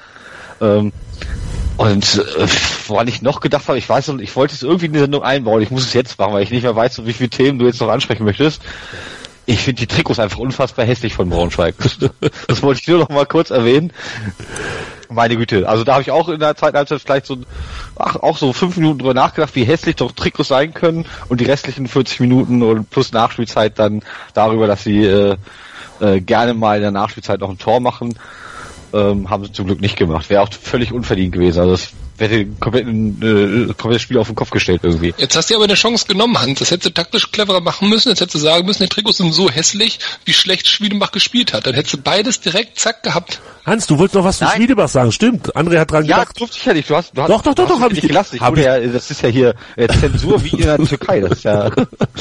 Speaker 4: woran ich noch gedacht habe, ich wollte es irgendwie in die Sendung einbauen, ich muss es jetzt machen, weil ich nicht mehr weiß, wie viele Themen du jetzt noch ansprechen möchtest. Ich finde die Trikots einfach unfassbar hässlich von Braunschweig. Das wollte ich nur noch mal kurz erwähnen. Meine Güte, also da habe ich auch in der zweiten Halbzeit vielleicht auch so 5 Minuten drüber nachgedacht, wie hässlich doch Trikots sein können und die restlichen 40 Minuten und plus Nachspielzeit dann darüber, dass sie gerne mal in der Nachspielzeit noch ein Tor machen, haben sie zum Glück nicht gemacht. Wäre auch völlig unverdient gewesen. Also das wäre komplettes Spiel auf den Kopf gestellt irgendwie.
Speaker 6: Jetzt hast du aber eine Chance genommen, Hans. Das hättest du taktisch cleverer machen müssen. Jetzt hättest du sagen müssen, die Trikots sind so hässlich, wie schlecht Schwiedebach gespielt hat. Dann hättest du beides direkt zack gehabt.
Speaker 3: Hans, du wolltest noch was zu Schwiedebach sagen. Stimmt, André hat dran gedacht.
Speaker 4: Ja, durfte ich ja nicht. Doch,
Speaker 3: hab ich
Speaker 4: gelassen. Das ist ja hier Zensur wie in der Türkei. Das ist ja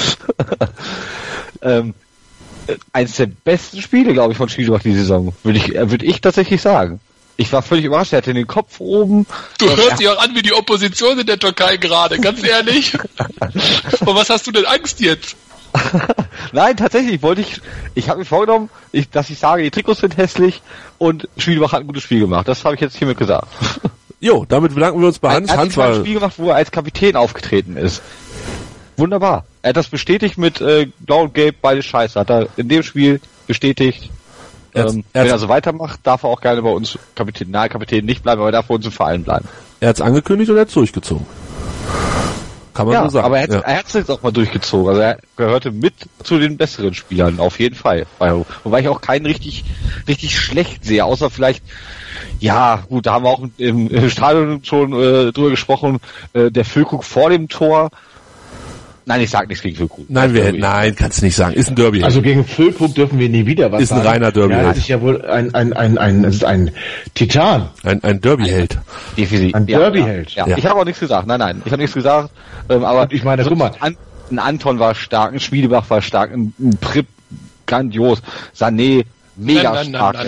Speaker 4: eines der besten Spiele, glaube ich, von Schwiedebach die Saison. Würde ich tatsächlich sagen. Ich war völlig überrascht, er hatte den Kopf oben.
Speaker 6: Du hörst dich auch an wie die Opposition in der Türkei gerade, ganz ehrlich. Vor was hast du denn Angst jetzt?
Speaker 4: Nein, tatsächlich ich habe mir vorgenommen, dass ich sage, die Trikots sind hässlich und Schwiedebach hat ein gutes Spiel gemacht. Das habe ich jetzt hiermit gesagt.
Speaker 3: Jo, damit bedanken wir uns bei Hans.
Speaker 4: Hans hat ein Spiel gemacht, wo er als Kapitän aufgetreten ist. Wunderbar. Er hat das bestätigt mit Blau und Gelb, beide scheiße. Hat er in dem Spiel bestätigt. Wenn er so weitermacht, darf er auch gerne bei uns Kapitän nicht bleiben, aber er darf bei uns im Verein bleiben.
Speaker 3: Er hat es angekündigt und er hat es durchgezogen. Kann man so sagen.
Speaker 4: Aber er hat es jetzt auch mal durchgezogen. Also er gehörte mit zu den besseren Spielern, auf jeden Fall. Wobei ich auch keinen richtig schlecht sehe, außer vielleicht, ja, gut, da haben wir auch im Stadion schon drüber gesprochen, der Füllkrug vor dem Tor. Nein, ich sag nichts gegen Füllkrug.
Speaker 3: Nein, kannst du nicht sagen. Ist ein Derby.
Speaker 5: Also gegen Füllkrug dürfen wir nie wieder was sagen.
Speaker 3: Ist ein reiner Derby-Held.
Speaker 5: Ja, das ist ja wohl es ist ein Titan.
Speaker 3: Ein Derby-Held.
Speaker 4: Definitiv.
Speaker 5: Ein Derby-Held.
Speaker 4: Ja. Ich habe auch nichts gesagt. Nein. Ich habe nichts gesagt. Aber
Speaker 5: ich meine, guck mal.
Speaker 4: Ein Anton war stark, ein Schmiedebach war stark, ein Pripp grandios, Sané mega stark.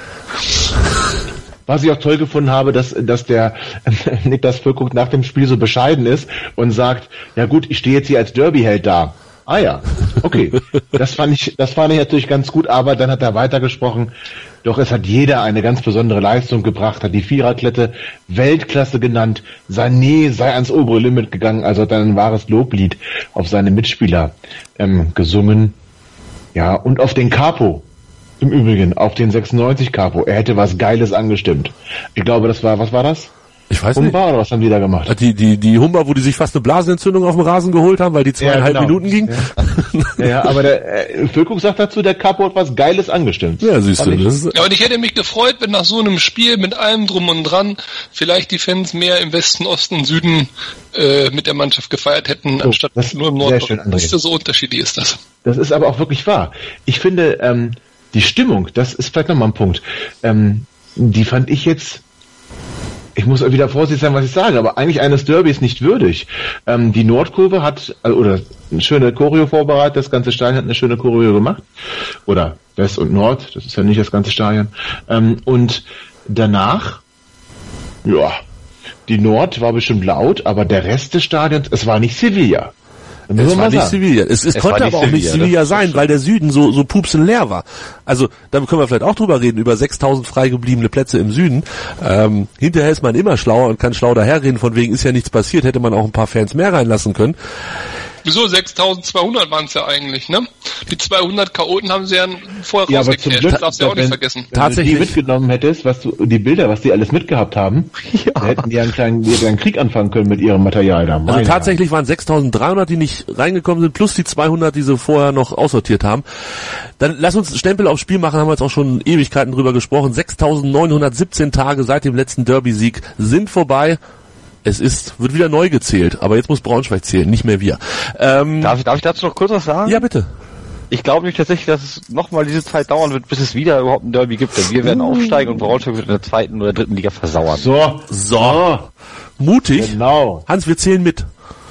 Speaker 5: Was ich auch toll gefunden habe, dass der Niklas Füllkrug nach dem Spiel so bescheiden ist und sagt, ja gut, ich stehe jetzt hier als Derby-Held da. Ah ja, okay. Das fand ich natürlich ganz gut, aber dann hat er weitergesprochen, doch es hat jeder eine ganz besondere Leistung gebracht, hat die Viererklette Weltklasse genannt, Sané sei ans obere Limit gegangen, also hat dann ein wahres Loblied auf seine Mitspieler gesungen. Ja, und auf den Capo. Im Übrigen, auf den 96 Capo. Er hätte was Geiles angestimmt. Ich glaube, was war das?
Speaker 3: Ich weiß
Speaker 5: nicht. Humba oder was haben die da gemacht?
Speaker 3: Die Humba, wo die sich fast eine Blasenentzündung auf dem Rasen geholt haben, weil die 2,5 Minuten ging.
Speaker 5: Ja, aber der Füllkrug sagt dazu, der Capo hat was Geiles angestimmt.
Speaker 3: Ja, siehst du.
Speaker 6: Ja, und ich hätte mich gefreut, wenn nach so einem Spiel mit allem drum und dran vielleicht die Fans mehr im Westen, Osten, Süden mit der Mannschaft gefeiert hätten, anstatt nur im Norden. So unterschiedlich ist das.
Speaker 5: Das ist aber auch wirklich wahr. Ich finde, die Stimmung, das ist vielleicht nochmal ein Punkt, die fand ich jetzt, ich muss wieder vorsichtig sein, was ich sage, aber eigentlich eines Derbys nicht würdig. Die Nordkurve hat, oder eine schöne Choreo vorbereitet, das ganze Stadion hat eine schöne Choreo gemacht. Oder West und Nord, das ist ja nicht das ganze Stadion. Und danach, ja, die Nord war bestimmt laut, aber der Rest des Stadions, es war nicht Sevilla.
Speaker 3: Es war nicht Sevilla. Es konnte aber auch nicht Sevilla sein, weil der Süden so pupsenleer war. Also, da können wir vielleicht auch drüber reden, über 6.000 frei gebliebene Plätze im Süden. Hinterher ist man immer schlauer und kann schlau daherreden, von wegen ist ja nichts passiert, hätte man auch ein paar Fans mehr reinlassen können.
Speaker 6: Wieso? 6.200 waren es ja eigentlich, ne? Die 200 Chaoten haben sie ja vorher rausgekehrt. Das darfst du ja auch nicht vergessen.
Speaker 5: Tatsächlich. Wenn du die mitgenommen hättest, die Bilder, was die alles mitgehabt haben, hätten die einen kleinen Krieg anfangen können mit ihrem Material da.
Speaker 3: Also tatsächlich waren 6.300, die nicht reingekommen sind, plus die 200, die sie vorher noch aussortiert haben. Dann lass uns Stempel aufs Spiel machen, haben wir jetzt auch schon Ewigkeiten drüber gesprochen. 6.917 Tage seit dem letzten Derby-Sieg sind vorbei. Wird wieder neu gezählt, aber jetzt muss Braunschweig zählen, nicht mehr wir.
Speaker 4: Darf ich dazu noch kurz was sagen?
Speaker 3: Ja, bitte.
Speaker 4: Ich glaube nicht tatsächlich, dass es nochmal diese Zeit dauern wird, bis es wieder überhaupt ein Derby gibt, denn wir werden aufsteigen und Braunschweig wird in der 2. oder 3. Liga versauern.
Speaker 3: So. Mutig.
Speaker 5: Genau.
Speaker 3: Hans, wir zählen mit.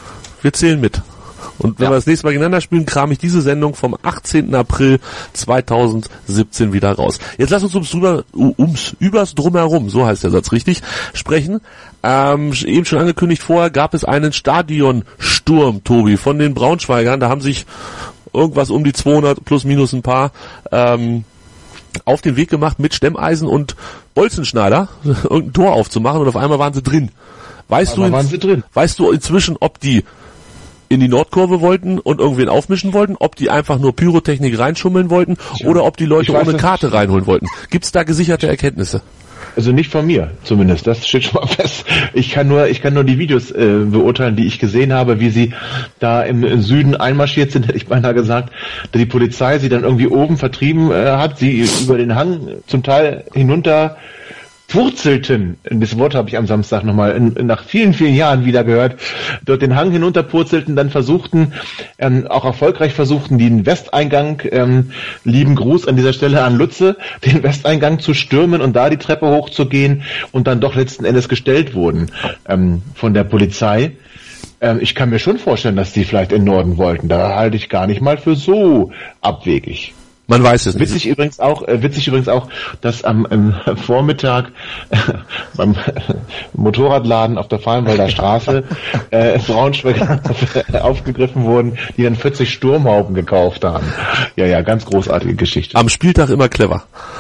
Speaker 3: Und wenn wir das nächste Mal gegeneinander spielen, kram ich diese Sendung vom 18. April 2017 wieder raus. Jetzt lass uns übers Drumherum, so heißt der Satz richtig, sprechen. Eben schon angekündigt, vorher gab es einen Stadionsturm, Tobi, von den Braunschweigern. Da haben sich irgendwas um die 200 plus minus ein paar auf den Weg gemacht mit Stemmeisen und Bolzenschneider, irgendein Tor aufzumachen und auf einmal waren sie drin. Weißt du inzwischen, ob die in die Nordkurve wollten und irgendwen aufmischen wollten, ob die einfach nur Pyrotechnik reinschummeln wollten oder ob die Leute ohne Karte reinholen wollten? Gibt's da gesicherte Erkenntnisse?
Speaker 5: Also nicht von mir, zumindest. Das steht schon mal fest. Ich kann nur die Videos beurteilen, die ich gesehen habe, wie sie da im Süden einmarschiert sind, hätte ich beinahe gesagt, da die Polizei sie dann irgendwie oben vertrieben hat, sie über den Hang zum Teil hinunter purzelten, das Wort habe ich am Samstag nochmal nach vielen, vielen Jahren wieder gehört, dort den Hang hinunterpurzelten, dann auch erfolgreich versuchten, den Westeingang, lieben Gruß an dieser Stelle an Lutze, den Westeingang zu stürmen und da die Treppe hochzugehen und dann doch letzten Endes gestellt wurden von der Polizei. Ich kann mir schon vorstellen, dass die vielleicht in den Norden wollten. Da halte ich gar nicht mal für so abwegig.
Speaker 3: Man weiß es nicht.
Speaker 5: Witzig übrigens auch, dass am Vormittag beim Motorradladen auf der Fallenwalder Straße Braunschweiger aufgegriffen wurden, die dann 40 Sturmhauben gekauft haben. Ja, ganz großartige Geschichte.
Speaker 3: Am Spieltag immer clever.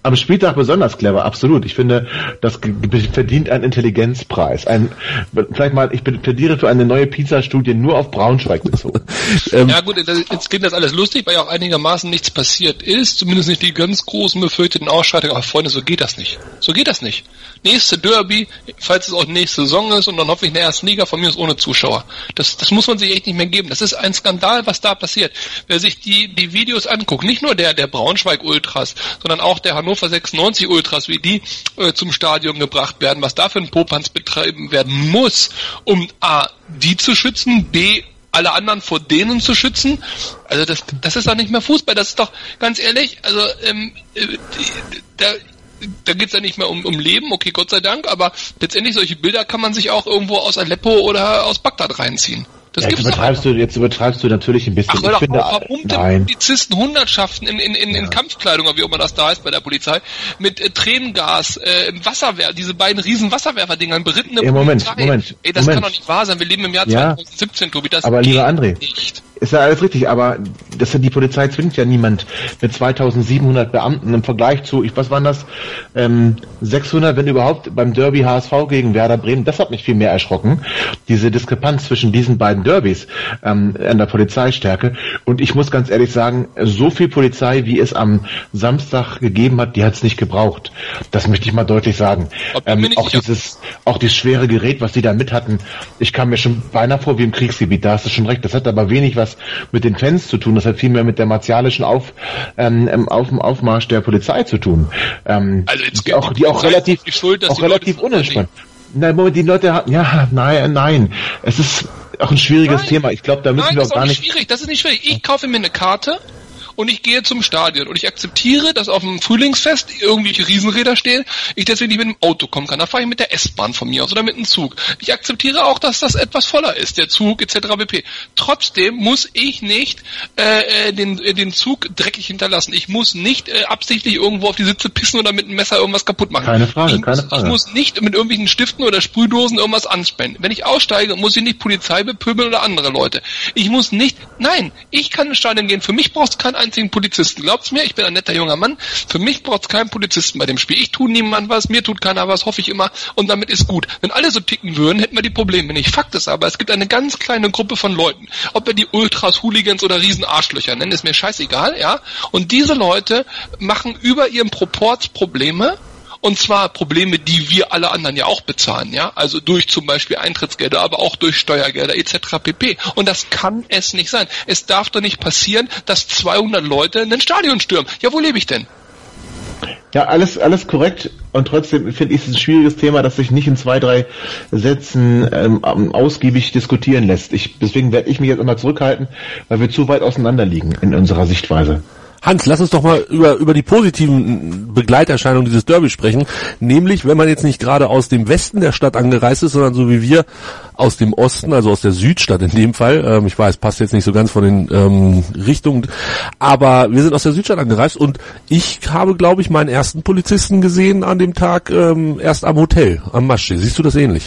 Speaker 5: Am Spieltag besonders clever, absolut. Ich finde, das verdient einen Intelligenzpreis. Ich plädiere für eine neue PISA-Studie nur auf Braunschweig bezogen.
Speaker 6: Ja gut, jetzt klingt das alles lustig, weil ja auch einigermaßen nichts passiert ist, zumindest nicht die ganz großen befürchteten Ausschreitungen. Aber Freunde, so geht das nicht. So geht das nicht. Nächste Derby, falls es auch nächste Saison ist und dann hoffe ich in der ersten Liga, von mir aus ohne Zuschauer. Das muss man sich echt nicht mehr geben. Das ist ein Skandal, was da passiert. Wer sich die Videos anguckt, nicht nur der Braunschweig-Ultras, sondern auch der Hannover 96 Ultras, wie die zum Stadion gebracht werden, was da für ein Popanz betreiben werden muss, um A, die zu schützen, B, alle anderen vor denen zu schützen. Also das ist doch nicht mehr Fußball, das ist doch, ganz ehrlich, also da geht's ja nicht mehr um Leben, okay, Gott sei Dank, aber letztendlich solche Bilder kann man sich auch irgendwo aus Aleppo oder aus Bagdad reinziehen. Das gibt's doch.
Speaker 5: Jetzt übertreibst du natürlich ein bisschen.
Speaker 6: Ach, warum denn Polizisten Hundertschaften in Kampfkleidung, wie auch immer das da heißt bei der Polizei, mit Tränengas, Wasserwerfer, diese beiden riesen Wasserwerferdingern, berittene Polizei. Moment. Ey, das kann doch nicht wahr sein. Wir leben im Jahr 2017, Tobi. Das
Speaker 5: aber lieber André,
Speaker 6: nicht.
Speaker 5: Ist ja alles richtig, aber die Polizei zwingt ja niemand mit 2700 Beamten im Vergleich zu, was waren das, 600, wenn überhaupt, beim Derby HSV gegen Werder Bremen. Das hat mich viel mehr erschrocken, diese Diskrepanz zwischen diesen beiden Derbys an der Polizeistärke. Und ich muss ganz ehrlich sagen, so viel Polizei, wie es am Samstag gegeben hat, die hat es nicht gebraucht. Das möchte ich mal deutlich sagen. Auch dieses schwere Gerät, was die da mit hatten, ich kam mir schon beinahe vor wie im Kriegsgebiet, da hast du schon recht. Das hat aber wenig was mit den Fans zu tun, das hat viel mehr mit der martialischen Aufmarsch der Polizei zu tun.
Speaker 6: Also jetzt
Speaker 5: die auch relativ unentspannt. Nein, Moment, die Leute hatten, nein. Es ist auch ein schwieriges Thema. Ich glaube, da müssen wir auch gar nicht.
Speaker 6: Das ist nicht schwierig. Ich kaufe mir eine Karte und ich gehe zum Stadion und ich akzeptiere, dass auf dem Frühlingsfest irgendwelche Riesenräder stehen, ich deswegen nicht mit dem Auto kommen kann. Da fahre ich mit der S-Bahn von mir aus oder mit dem Zug. Ich akzeptiere auch, dass das etwas voller ist, der Zug etc. pp. Trotzdem muss ich nicht den Zug dreckig hinterlassen. Ich muss nicht absichtlich irgendwo auf die Sitze pissen oder mit einem Messer irgendwas kaputt machen.
Speaker 5: Keine Frage.
Speaker 6: Ich muss nicht mit irgendwelchen Stiften oder Sprühdosen irgendwas anspannen. Wenn ich aussteige, muss ich nicht Polizei bepöbeln oder andere Leute. Ich kann ins Stadion gehen. Für mich brauchst du keinen einzigen Polizisten. Glaubt's mir, ich bin ein netter junger Mann. Für mich braucht's keinen Polizisten bei dem Spiel. Ich tue niemandem was, mir tut keiner was, hoffe ich immer. Und damit ist gut. Wenn alle so ticken würden, hätten wir die Probleme nicht. Fakt ist aber, es gibt eine ganz kleine Gruppe von Leuten. Ob wir die Ultras, Hooligans oder Riesenarschlöcher nennen, ist mir scheißegal, ja. Und diese Leute machen über ihren Proports Probleme. Und zwar Probleme, die wir alle anderen ja auch bezahlen, ja, also durch zum Beispiel Eintrittsgelder, aber auch durch Steuergelder etc. pp. Und das kann es nicht sein. Es darf doch nicht passieren, dass 200 Leute in ein Stadion stürmen. Ja, wo lebe ich denn?
Speaker 5: Ja, alles korrekt. Und trotzdem finde ich es ein schwieriges Thema, das sich nicht in 2-3 Sätzen ausgiebig diskutieren lässt. Deswegen werde ich mich jetzt immer zurückhalten, weil wir zu weit auseinander liegen in unserer Sichtweise.
Speaker 3: Hans, lass uns doch mal über die positiven Begleiterscheinungen dieses Derby sprechen. Nämlich, wenn man jetzt nicht gerade aus dem Westen der Stadt angereist ist, sondern so wie wir aus dem Osten, also aus der Südstadt in dem Fall. Ich weiß, passt jetzt nicht so ganz von den Richtungen. Aber wir sind aus der Südstadt angereist und ich habe, glaube ich, meinen ersten Polizisten gesehen an dem Tag erst am Hotel, am Maschsee. Siehst du das ähnlich?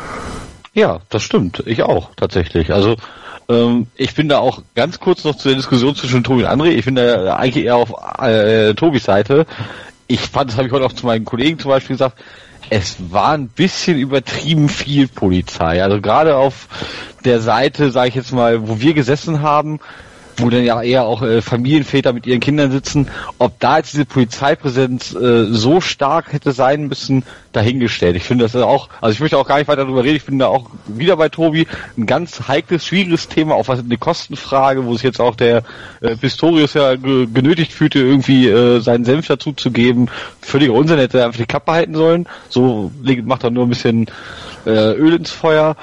Speaker 4: Ja, das stimmt. Ich auch, tatsächlich. Also, ich bin da auch ganz kurz noch zu der Diskussion zwischen Tobi und André. Ich bin da eigentlich eher auf Tobis Seite. Ich fand, das habe ich heute auch zu meinen Kollegen zum Beispiel gesagt, es war ein bisschen übertrieben viel Polizei. Also gerade auf der Seite, sage ich jetzt mal, wo wir gesessen haben, wo dann ja eher auch Familienväter mit ihren Kindern sitzen, ob da jetzt diese Polizeipräsenz so stark hätte sein müssen, dahingestellt. Ich finde, das ist auch, also ich möchte auch gar nicht weiter darüber reden, ich bin da auch wieder bei Tobi, ein ganz heikles, schwieriges Thema, auch was eine Kostenfrage, wo sich jetzt auch der Pistorius ja genötigt fühlte, irgendwie seinen Senf dazu zu geben. Völliger Unsinn, hätte er einfach die Klappe halten sollen. So macht er nur ein bisschen Öl ins Feuer.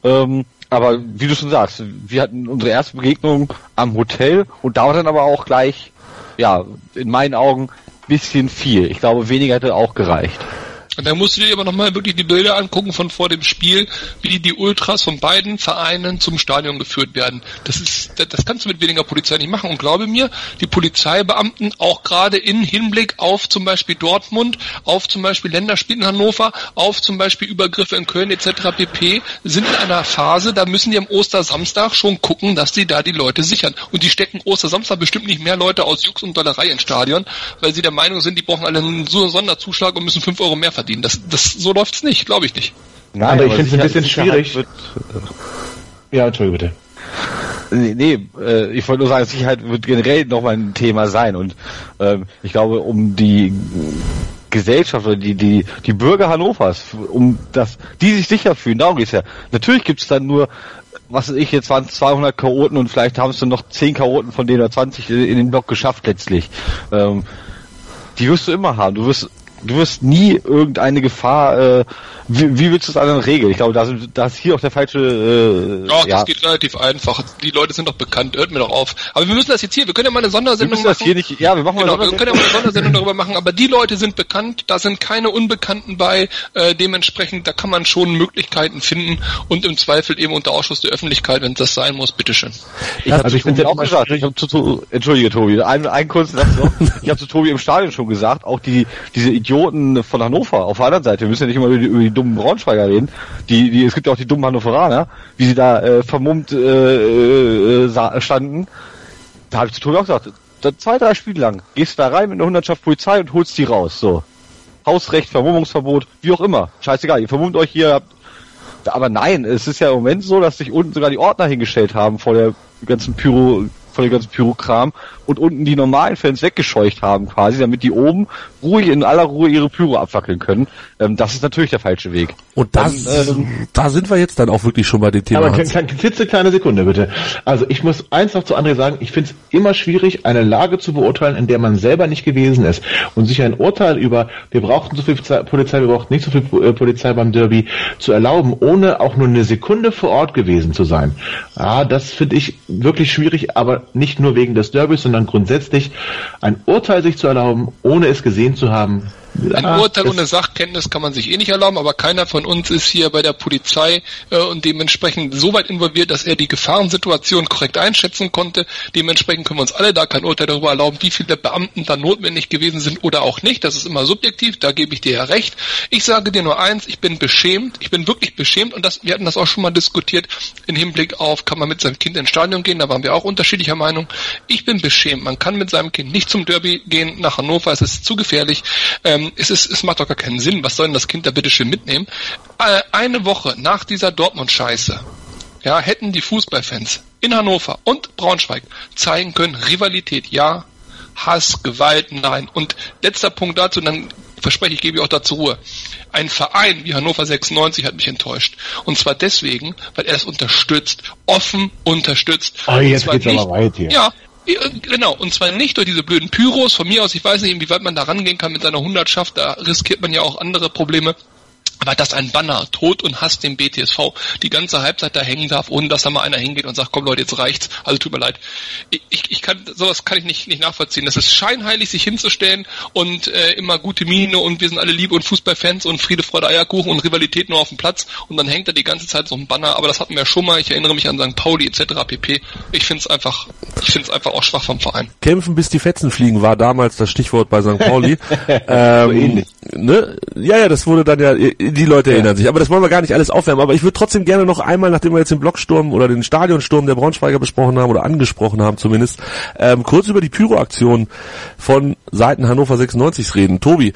Speaker 4: Aber wie du schon sagst, wir hatten unsere erste Begegnung am Hotel und da war dann aber auch gleich, ja, in meinen Augen bisschen viel. Ich glaube, weniger hätte auch gereicht.
Speaker 6: Und dann musst du dir aber nochmal wirklich die Bilder angucken von vor dem Spiel, wie die Ultras von beiden Vereinen zum Stadion geführt werden. Das kannst du mit weniger Polizei nicht machen. Und glaube mir, die Polizeibeamten, auch gerade in Hinblick auf zum Beispiel Dortmund, auf zum Beispiel Länderspiel in Hannover, auf zum Beispiel Übergriffe in Köln etc. pp., sind in einer Phase, da müssen die am Ostersamstag schon gucken, dass die da die Leute sichern. Und die stecken Ostersamstag bestimmt nicht mehr Leute aus Jux und Dollerei ins Stadion, weil sie der Meinung sind, die brauchen alle einen Sonderzuschlag und müssen 5 Euro mehr verdienen. So läuft's nicht, glaube ich nicht.
Speaker 5: Nein, aber ich finde es ein bisschen schwierig. Ja, Entschuldigung, bitte.
Speaker 4: Ich wollte nur sagen, Sicherheit wird generell nochmal ein Thema sein und ich glaube, um die Gesellschaft oder die Bürger Hannovers, die sich sicher fühlen, darum geht's ja. Natürlich gibt's dann nur, was weiß ich, jetzt waren es 200 Chaoten und vielleicht haben es dann noch 10 Chaoten von denen oder 20 in den Block geschafft letztlich. Die wirst du immer haben. Du wirst nie irgendeine Gefahr, wie willst du es dann regeln? Ich glaube, da ist hier auch der falsche,
Speaker 6: das geht relativ einfach. Die Leute sind doch bekannt, hört mir doch auf. Aber wir müssen das jetzt hier, wir können ja mal eine Sondersendung machen.
Speaker 4: Wir können ja mal
Speaker 6: eine Sondersendung darüber machen, aber die Leute sind bekannt, da sind keine Unbekannten bei, dementsprechend, da kann man schon Möglichkeiten finden und im Zweifel eben unter Ausschuss der Öffentlichkeit, wenn das sein muss, bitteschön.
Speaker 4: Entschuldige, Tobi, ein kurzes Satz noch. Ich habe zu Tobi im Stadion schon gesagt, auch diese Idioten von Hannover auf der anderen Seite, wir müssen ja nicht immer über die dummen Braunschweiger reden, es gibt ja auch die dummen Hannoveraner, wie sie da vermummt standen. Da habe ich zu Tobi auch gesagt, 2-3 Spiele lang gehst du da rein mit einer Hundertschaft Polizei und holst die raus, so. Hausrecht, Vermummungsverbot, wie auch immer. Scheißegal, ihr vermummt euch hier. Aber nein, es ist ja im Moment so, dass sich unten sogar die Ordner hingestellt haben vor dem ganzen Pyro-Kram und unten die normalen Fans weggescheucht haben quasi, damit die oben ruhig in aller Ruhe ihre Pyro abfackeln können. Das ist natürlich der falsche Weg.
Speaker 3: Und da sind wir jetzt dann auch wirklich schon bei dem Thema.
Speaker 5: Aber klitzekleine Sekunde bitte. Also ich muss eins noch zu André sagen, ich finde es immer schwierig, eine Lage zu beurteilen, in der man selber nicht gewesen ist und sich ein Urteil über, wir brauchten so viel Polizei, wir brauchten nicht so viel Polizei beim Derby zu erlauben, ohne auch nur eine Sekunde vor Ort gewesen zu sein. Ja, das finde ich wirklich schwierig, aber nicht nur wegen des Derbys, sondern grundsätzlich ein Urteil sich zu erlauben, ohne es gesehen zu haben.
Speaker 6: Ein Urteil ohne Sachkenntnis kann man sich nicht erlauben, aber keiner von uns ist hier bei der Polizei und dementsprechend so weit involviert, dass er die Gefahrensituation korrekt einschätzen konnte. Dementsprechend können wir uns alle da kein Urteil darüber erlauben, wie viele Beamten da notwendig gewesen sind oder auch nicht. Das ist immer subjektiv, da gebe ich dir ja recht. Ich sage dir nur eins, ich bin beschämt, ich bin wirklich beschämt und wir hatten das auch schon mal diskutiert im Hinblick auf, kann man mit seinem Kind ins Stadion gehen, da waren wir auch unterschiedlicher Meinung. Ich bin beschämt, man kann mit seinem Kind nicht zum Derby gehen nach Hannover, es ist zu gefährlich. Es macht doch gar keinen Sinn. Was soll denn das Kind da bitte schön mitnehmen? Eine Woche nach dieser Dortmund-Scheiße, ja, hätten die Fußballfans in Hannover und Braunschweig zeigen können, Rivalität, ja, Hass, Gewalt, nein. Und letzter Punkt dazu, dann verspreche ich, gebe ich auch dazu Ruhe. Ein Verein wie Hannover 96 hat mich enttäuscht. Und zwar deswegen, weil er es unterstützt, offen unterstützt.
Speaker 5: Oh, jetzt geht's aber weit hier.
Speaker 6: Ja, genau, und zwar nicht durch diese blöden Pyros, von mir aus, ich weiß nicht, inwieweit man da rangehen kann mit seiner Hundertschaft, da riskiert man ja auch andere Probleme. Aber dass ein Banner Tod und Hass dem BTSV die ganze Halbzeit da hängen darf, ohne dass da mal einer hingeht und sagt, komm Leute, jetzt reicht's. Also tut mir leid. Sowas kann ich nicht nachvollziehen. Das ist scheinheilig, sich hinzustellen und immer gute Miene und wir sind alle Liebe und Fußballfans und Friede, Freude, Eierkuchen und Rivalität nur auf dem Platz und dann hängt da die ganze Zeit so ein Banner. Aber das hatten wir ja schon mal. Ich erinnere mich an St. Pauli etc. pp. Ich finde es einfach auch schwach vom Verein.
Speaker 3: Kämpfen bis die Fetzen fliegen war damals das Stichwort bei St. Pauli.
Speaker 5: So ähnlich.
Speaker 3: Ne? Ja, das wurde dann ja, die Leute erinnern sich. Aber das wollen wir gar nicht alles aufwärmen. Aber ich würde trotzdem gerne noch einmal, nachdem wir jetzt den Blocksturm oder den Stadionsturm der Braunschweiger besprochen haben oder angesprochen haben zumindest, kurz über die Pyroaktion von Seiten Hannover 96 reden. Tobi,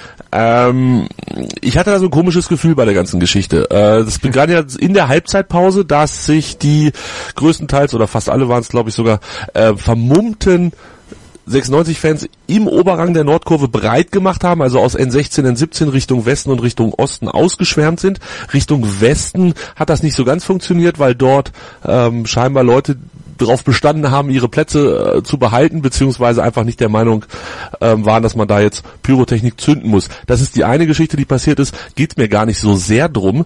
Speaker 3: ich hatte da so ein komisches Gefühl bei der ganzen Geschichte. Das begann ja in der Halbzeitpause, dass sich die größtenteils oder fast alle waren es, glaube ich, sogar vermummten 96-Fans im Oberrang der Nordkurve breit gemacht haben, also aus N16, N17 Richtung Westen und Richtung Osten ausgeschwärmt sind. Richtung Westen hat das nicht so ganz funktioniert, weil dort scheinbar Leute darauf bestanden haben, ihre Plätze zu behalten, beziehungsweise einfach nicht der Meinung waren, dass man da jetzt Pyrotechnik zünden muss. Das ist die eine Geschichte, die passiert ist. Geht mir gar nicht so sehr drum.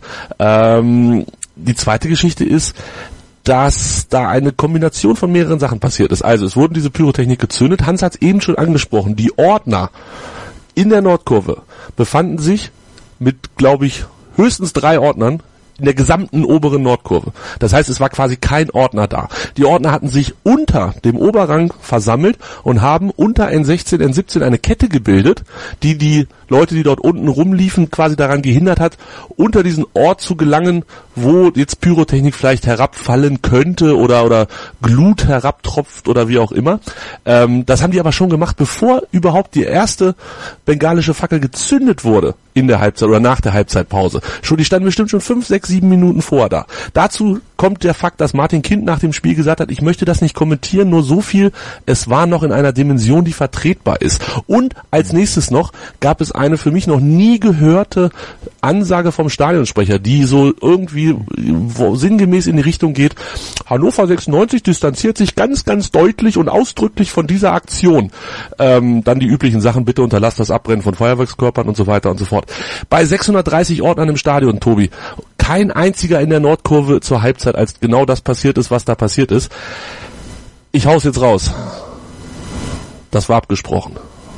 Speaker 3: Die zweite Geschichte ist, dass da eine Kombination von mehreren Sachen passiert ist. Also es wurden diese Pyrotechnik gezündet. Hans hat es eben schon angesprochen. Die Ordner in der Nordkurve befanden sich mit, glaube ich, höchstens 3 Ordnern in der gesamten oberen Nordkurve. Das heißt, es war quasi kein Ordner da. Die Ordner hatten sich unter dem Oberrang versammelt und haben unter N16, N17 eine Kette gebildet, die Leute, die dort unten rumliefen, quasi daran gehindert hat, unter diesen Ort zu gelangen, wo jetzt Pyrotechnik vielleicht herabfallen könnte oder Glut herabtropft oder wie auch immer. Das haben die aber schon gemacht, bevor überhaupt die erste bengalische Fackel gezündet wurde in der Halbzeit oder nach der Halbzeitpause. Die standen bestimmt schon 5, 6, 7 Minuten vorher da. Dazu kommt der Fakt, dass Martin Kind nach dem Spiel gesagt hat, ich möchte das nicht kommentieren, nur so viel, es war noch in einer Dimension, die vertretbar ist. Und als nächstes noch gab es eine für mich noch nie gehörte Ansage vom Stadionsprecher, die so irgendwie sinngemäß in die Richtung geht, Hannover 96 distanziert sich ganz, ganz deutlich und ausdrücklich von dieser Aktion. Dann die üblichen Sachen, bitte unterlasst das Abbrennen von Feuerwerkskörpern und so weiter und so fort. Bei 630 Ordnern im Stadion, Tobi, kein einziger in der Nordkurve zur Halbzeit, als genau das passiert ist, was da passiert ist. Ich hau's jetzt raus. Das war abgesprochen.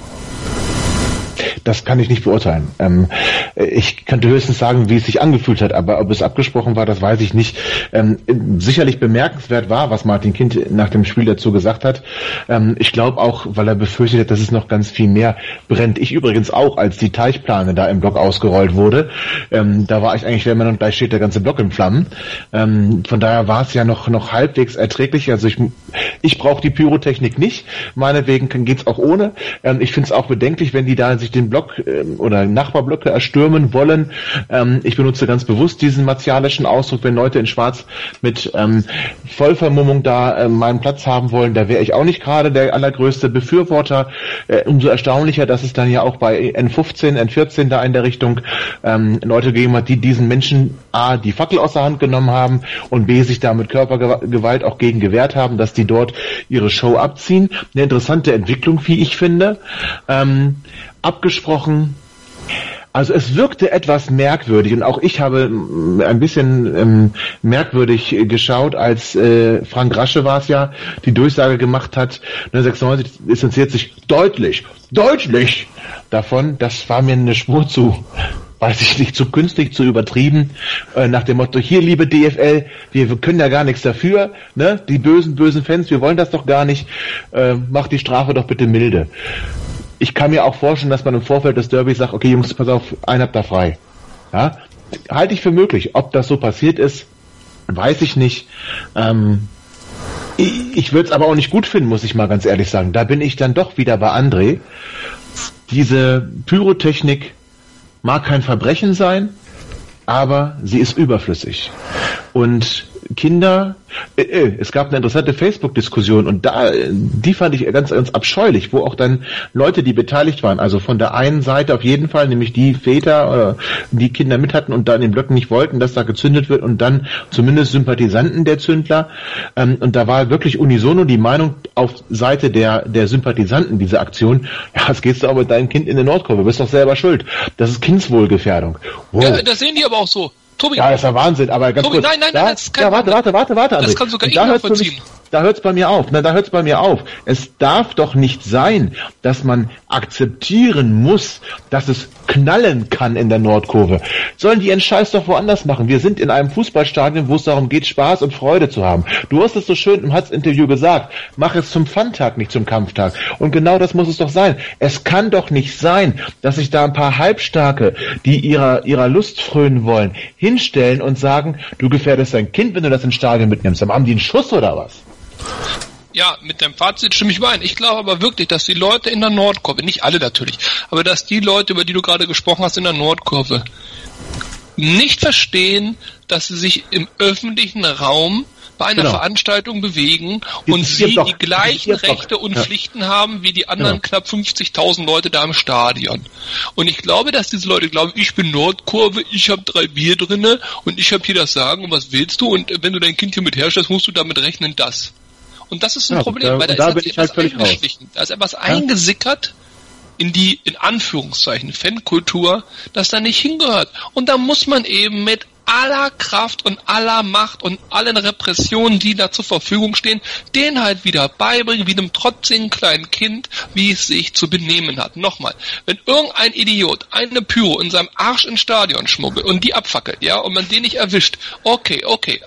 Speaker 5: Das kann ich nicht beurteilen. Ich könnte höchstens sagen, wie es sich angefühlt hat, aber ob es abgesprochen war, das weiß ich nicht. Sicherlich bemerkenswert war, was Martin Kind nach dem Spiel dazu gesagt hat. Ich glaube auch, weil er befürchtet hat, dass es noch ganz viel mehr brennt. Ich übrigens auch, als die Teichplane da im Block ausgerollt wurde. Da war ich eigentlich der Meinung, gleich steht der ganze Block in Flammen. Von daher war es ja noch halbwegs erträglich. Also ich brauche die Pyrotechnik nicht. Meinetwegen geht's auch ohne. Ich finde es auch bedenklich, wenn die da sich den Block oder Nachbarblöcke erstürmen wollen. Ich benutze ganz bewusst diesen martialischen Ausdruck, wenn Leute in Schwarz mit Vollvermummung da meinen Platz haben wollen, da wäre ich auch nicht gerade der allergrößte Befürworter. Umso erstaunlicher, dass es dann ja auch bei N15, N14 da in der Richtung Leute gegeben hat, die diesen Menschen A, die Fackel aus der Hand genommen haben und B, sich da mit Körpergewalt auch gegen gewehrt haben, dass die dort ihre Show abziehen. Eine interessante Entwicklung, wie ich finde. Abgesprochen. Also es wirkte etwas merkwürdig und auch ich habe ein bisschen merkwürdig geschaut, als Frank Rasche war es ja, die Durchsage gemacht hat, 96 distanziert sich deutlich davon. Das war mir eine Spur zu, weiß ich nicht, zu künstlich, zu übertrieben, nach dem Motto, hier liebe DFL, wir können ja gar nichts dafür, ne? Die bösen Fans, wir wollen das doch gar nicht, macht die Strafe doch bitte milde. Ich kann mir auch vorstellen, dass man im Vorfeld des Derbys sagt, okay Jungs, pass auf, einen habt da frei. Ja? Halte ich für möglich. Ob das so passiert ist, weiß ich nicht. Ich würde es aber auch nicht gut finden, muss ich mal ganz ehrlich sagen. Da bin ich dann doch wieder bei André. Diese Pyrotechnik mag kein Verbrechen sein, aber sie ist überflüssig. Und Kinder, es gab eine interessante Facebook-Diskussion und die fand ich ganz, ganz abscheulich, wo auch dann Leute, die beteiligt waren, also von der einen Seite auf jeden Fall, nämlich die Väter, die Kinder mit hatten und da in den Blöcken nicht wollten, dass da gezündet wird und dann zumindest Sympathisanten der Zündler, und da war wirklich unisono die Meinung auf Seite der Sympathisanten dieser Aktion, ja, jetzt gehst du aber mit deinem Kind in die Nordkurve, bist doch selber schuld, das ist Kindswohlgefährdung. Wow.
Speaker 6: Ja, das sehen die aber auch so. Tobi.
Speaker 5: Ja, das ist ja Wahnsinn, aber ganz
Speaker 6: Tobi,
Speaker 5: kurz.
Speaker 6: Nein, das ist kein
Speaker 5: warte, André.
Speaker 6: Das kann sogar ich nachvollziehen.
Speaker 5: Da hört's bei mir auf. Es darf doch nicht sein, dass man akzeptieren muss, dass es knallen kann in der Nordkurve. Sollen die ihren Scheiß doch woanders machen. Wir sind in einem Fußballstadion, wo es darum geht, Spaß und Freude zu haben. Du hast es so schön im Hatz-Interview gesagt. Mach es zum Fun-Tag, nicht zum Kampftag. Und genau das muss es doch sein. Es kann doch nicht sein, dass sich da ein paar Halbstarke, die ihrer Lust frönen wollen, hinstellen und sagen, du gefährdest dein Kind, wenn du das ins Stadion mitnimmst. Dann haben die einen Schuss oder was?
Speaker 6: Ja, mit dem Fazit stimme ich überein. Ich glaube aber wirklich, dass die Leute in der Nordkurve, nicht alle natürlich, aber dass die Leute, über die du gerade gesprochen hast, in der Nordkurve nicht verstehen, dass sie sich im öffentlichen Raum bei einer Veranstaltung bewegen und sie die gleichen Rechte und Pflichten haben wie die anderen knapp 50.000 Leute da im Stadion. Und ich glaube, dass diese Leute glauben, ich bin Nordkurve, ich habe 3 Bier drinne und ich habe hier das Sagen und was willst du? Und wenn du dein Kind hier mit herstellst, musst du damit rechnen, das. Und das ist ein Problem, weil da ist etwas eingeschlichen. Da ist etwas eingesickert in die, in Anführungszeichen, Fankultur, das da nicht hingehört. Und da muss man eben mit aller Kraft und aller Macht und allen Repressionen, die da zur Verfügung stehen, den halt wieder beibringen, wie einem trotzigen kleinen Kind, wie es sich zu benehmen hat. Nochmal, wenn irgendein Idiot eine Pyro in seinem Arsch ins Stadion schmuggelt und die abfackelt, ja, und man den nicht erwischt, okay,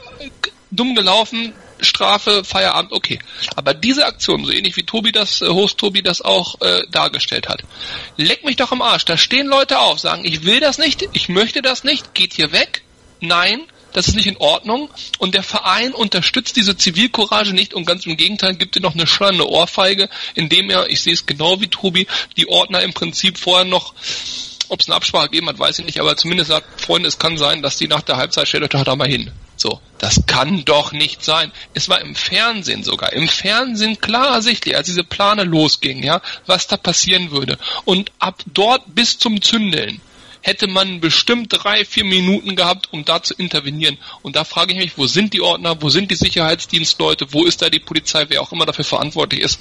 Speaker 6: dumm gelaufen, Strafe, Feierabend, okay. Aber diese Aktion, so ähnlich wie Host Tobi das auch dargestellt hat, leck mich doch am Arsch. Da stehen Leute auf, sagen, ich will das nicht, ich möchte das nicht, geht hier weg. Nein, das ist nicht in Ordnung. Und der Verein unterstützt diese Zivilcourage nicht und ganz im Gegenteil gibt ihm noch eine schöne Ohrfeige, indem er, ich sehe es genau wie Tobi, die Ordner im Prinzip vorher noch, ob es eine Absprache gegeben hat, weiß ich nicht, aber zumindest sagt, Freunde, es kann sein, dass die nach der Halbzeit stellt euch doch da mal hin. So, das kann doch nicht sein. Es war im Fernsehen sogar. Im Fernsehen klar ersichtlich, als diese Plane losging, ja, was da passieren würde. Und ab dort bis zum Zündeln hätte man bestimmt 3-4 Minuten gehabt, um da zu intervenieren. Und da frage ich mich, wo sind die Ordner, wo sind die Sicherheitsdienstleute, wo ist da die Polizei, wer auch immer dafür verantwortlich ist.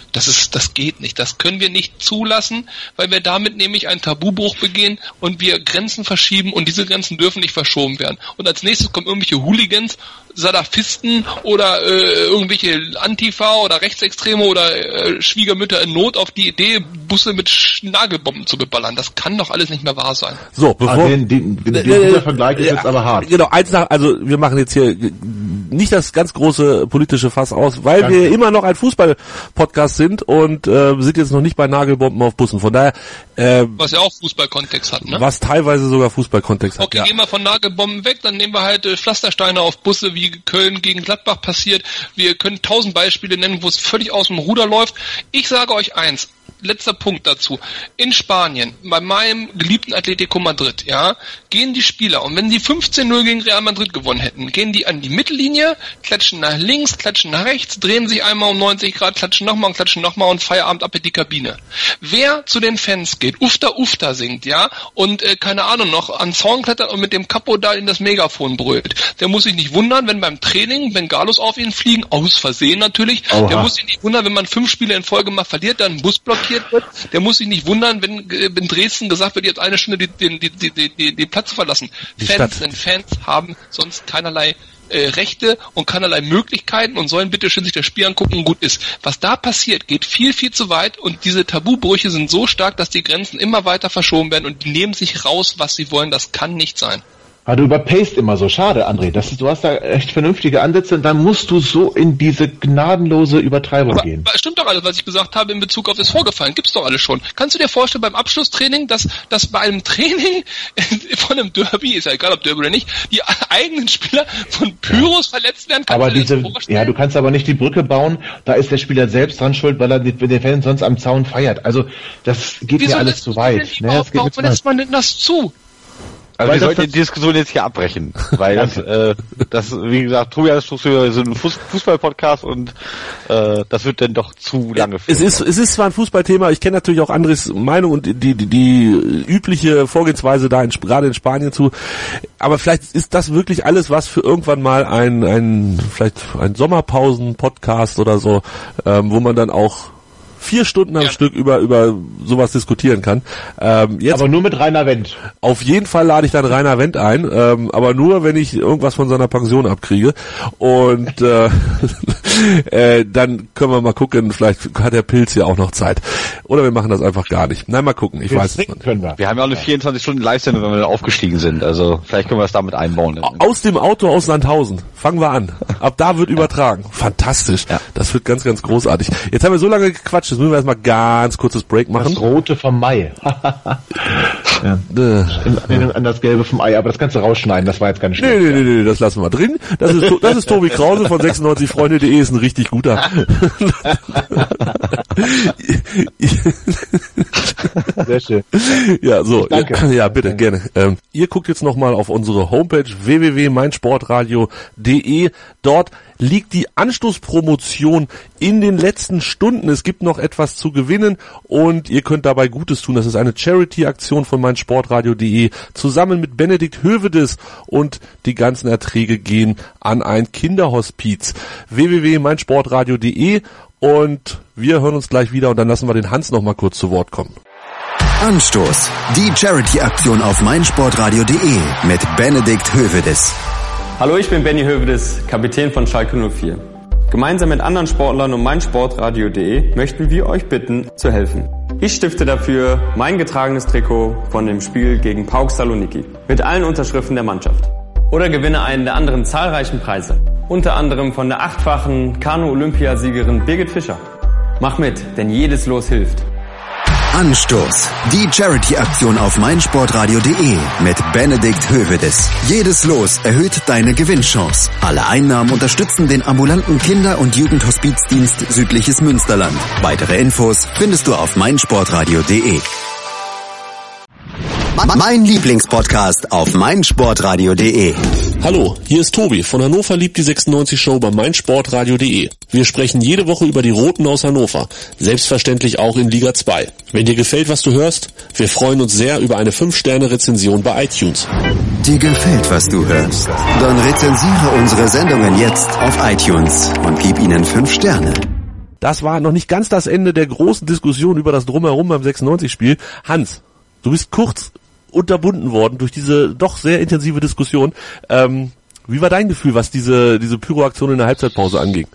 Speaker 6: Das geht nicht. Das können wir nicht zulassen, weil wir damit nämlich einen Tabubruch begehen und wir Grenzen verschieben und diese Grenzen dürfen nicht verschoben werden. Und als nächstes kommen irgendwelche Hooligans, Salafisten oder irgendwelche Antifa oder Rechtsextreme oder Schwiegermütter in Not auf die Idee, Busse mit Nagelbomben zu beballern. Das kann doch alles nicht mehr wahr sein.
Speaker 3: So, bevor
Speaker 5: dieser Vergleich ist jetzt aber hart.
Speaker 3: Genau, also wir machen jetzt hier nicht das ganz große politische Fass aus, weil wir immer noch ein Fußball-Podcast sind und sind jetzt noch nicht bei Nagelbomben auf Bussen. Von daher
Speaker 6: was ja auch Fußballkontext hat, ne?
Speaker 3: Was teilweise sogar Fußballkontext hat.
Speaker 6: Okay, gehen wir von Nagelbomben weg, dann nehmen wir halt Pflastersteine auf Busse, wie Köln gegen Gladbach passiert. Wir können 1000 Beispiele nennen, wo es völlig aus dem Ruder läuft. Ich sage euch eins, letzter Punkt dazu. In Spanien, bei meinem geliebten Atletico Madrid, ja, gehen die Spieler, und wenn sie 15-0 gegen Real Madrid gewonnen hätten, gehen die an die Mittellinie, klatschen nach links, klatschen nach rechts, drehen sich einmal um 90 Grad, klatschen nochmal und Feierabend ab in die Kabine. Wer zu den Fans geht, Ufta singt, ja, und keine Ahnung noch, an Zaun klettert und mit dem Kapo da in das Megafon brüllt, der muss sich nicht wundern, wenn beim Training Bengalos auf ihn fliegen, aus Versehen natürlich. Oha. Der muss sich nicht wundern, wenn man 5 Spiele in Folge mal verliert, dann ein Bus blockiert wird. Der muss sich nicht wundern, wenn in Dresden gesagt wird, jetzt eine Stunde die Platz zu verlassen. Fans haben sonst keinerlei Rechte und keinerlei Möglichkeiten und sollen bitte schön sich das Spiel angucken und gut ist. Was da passiert, geht viel, viel zu weit und diese Tabubrüche sind so stark, dass die Grenzen immer weiter verschoben werden und die nehmen sich raus, was sie wollen. Das kann nicht sein.
Speaker 5: Aber du überpaced immer so. Schade, André. Du hast da echt vernünftige Ansätze und dann musst du so in diese gnadenlose Übertreibung gehen.
Speaker 6: Aber stimmt doch alles, was ich gesagt habe in Bezug auf das Vorgefallen. Gibt's doch alles schon. Kannst du dir vorstellen beim Abschlusstraining, dass bei einem Training von einem Derby, ist ja egal ob Derby oder nicht, die eigenen Spieler von Pyros verletzt werden?
Speaker 5: Aber du kannst aber nicht die Brücke bauen, da ist der Spieler selbst dran schuld, weil er den Fans sonst am Zaun feiert. Also das geht mir alles zu weit.
Speaker 6: Warum lässt man denn das zu?
Speaker 4: Also wir sollten die Diskussion jetzt hier abbrechen, weil das wie gesagt, Tobias ist ein Fußball-Podcast und das wird dann doch zu lange führen.
Speaker 3: Es ist zwar ein Fußballthema, ich kenne natürlich auch Andres Meinung und die übliche Vorgehensweise da gerade in Spanien zu, aber vielleicht ist das wirklich alles was für irgendwann mal vielleicht ein Sommerpausen-Podcast oder so, wo man dann auch 4 Stunden am Stück über sowas diskutieren kann. Jetzt
Speaker 5: aber nur mit Rainer Wendt.
Speaker 3: Auf jeden Fall lade ich dann Rainer Wendt ein, aber nur, wenn ich irgendwas von seiner Pension abkriege. Und dann können wir mal gucken, vielleicht hat der Pilz ja auch noch Zeit. Oder wir machen das einfach gar nicht. Nein, mal gucken, ich weiß es nicht.
Speaker 4: Wir haben ja auch eine 24 Stunden Live-Sendung, wenn wir aufgestiegen sind. Also vielleicht können wir das damit einbauen.
Speaker 3: Aus dem Auto aus Sandhausen. Fangen wir an. Ab da wird übertragen. Fantastisch. Ja. Das wird ganz, ganz großartig. Jetzt haben wir so lange gequatscht, jetzt müssen wir erstmal ganz kurzes Break machen.
Speaker 5: Das Rote vom Mai. An das Gelbe vom Ei, aber das kannst du rausschneiden, das war jetzt ganz schlecht.
Speaker 3: Nee, das lassen wir drin. Das ist Tobi Krause von 96freunde.de, ist ein richtig guter.
Speaker 5: Sehr schön.
Speaker 3: Ja, so.
Speaker 5: Danke.
Speaker 3: Ja, bitte, gerne. Ihr guckt jetzt nochmal auf unsere Homepage www.meinsportradio.de. Dort liegt die Anstoßpromotion in den letzten Stunden. Es gibt noch etwas zu gewinnen und ihr könnt dabei Gutes tun. Das ist eine Charity-Aktion von meinsportradio.de zusammen mit Benedikt Hövedes und die ganzen Erträge gehen an ein Kinderhospiz. www.meinsportradio.de und wir hören uns gleich wieder und dann lassen wir den Hans noch mal kurz zu Wort kommen.
Speaker 2: Anstoß. Die Charity-Aktion auf meinsportradio.de mit Benedikt Hövedes.
Speaker 8: Hallo, ich bin Benny Hövedes, Kapitän von Schalke 04. Gemeinsam mit anderen Sportlern und meinsportradio.de möchten wir euch bitten, zu helfen. Ich stifte dafür mein getragenes Trikot von dem Spiel gegen PAOK Saloniki mit allen Unterschriften der Mannschaft. Oder gewinne einen der anderen zahlreichen Preise. Unter anderem von der 8-fachen Kanu-Olympiasiegerin Birgit Fischer. Mach mit, denn jedes Los hilft.
Speaker 2: Anstoß. Die Charity-Aktion auf meinsportradio.de mit Benedikt Hövedes. Jedes Los erhöht deine Gewinnchance. Alle Einnahmen unterstützen den ambulanten Kinder- und Jugendhospizdienst Südliches Münsterland. Weitere Infos findest du auf meinsportradio.de. Mein Lieblingspodcast auf meinsportradio.de.
Speaker 9: Hallo, hier ist Tobi von Hannover liebt die 96 Show bei meinsportradio.de. Wir sprechen jede Woche über die Roten aus Hannover, selbstverständlich auch in Liga 2. Wenn dir gefällt, was du hörst, wir freuen uns sehr über eine 5-Sterne-Rezension bei iTunes.
Speaker 2: Dir gefällt, was du hörst? Dann rezensiere unsere Sendungen jetzt auf iTunes und gib ihnen 5 Sterne.
Speaker 3: Das war noch nicht ganz das Ende der großen Diskussion über das Drumherum beim 96-Spiel. Hans, du bist kurz unterbunden worden durch diese doch sehr intensive Diskussion. Wie war dein Gefühl, was diese Pyroaktion in der Halbzeitpause anging?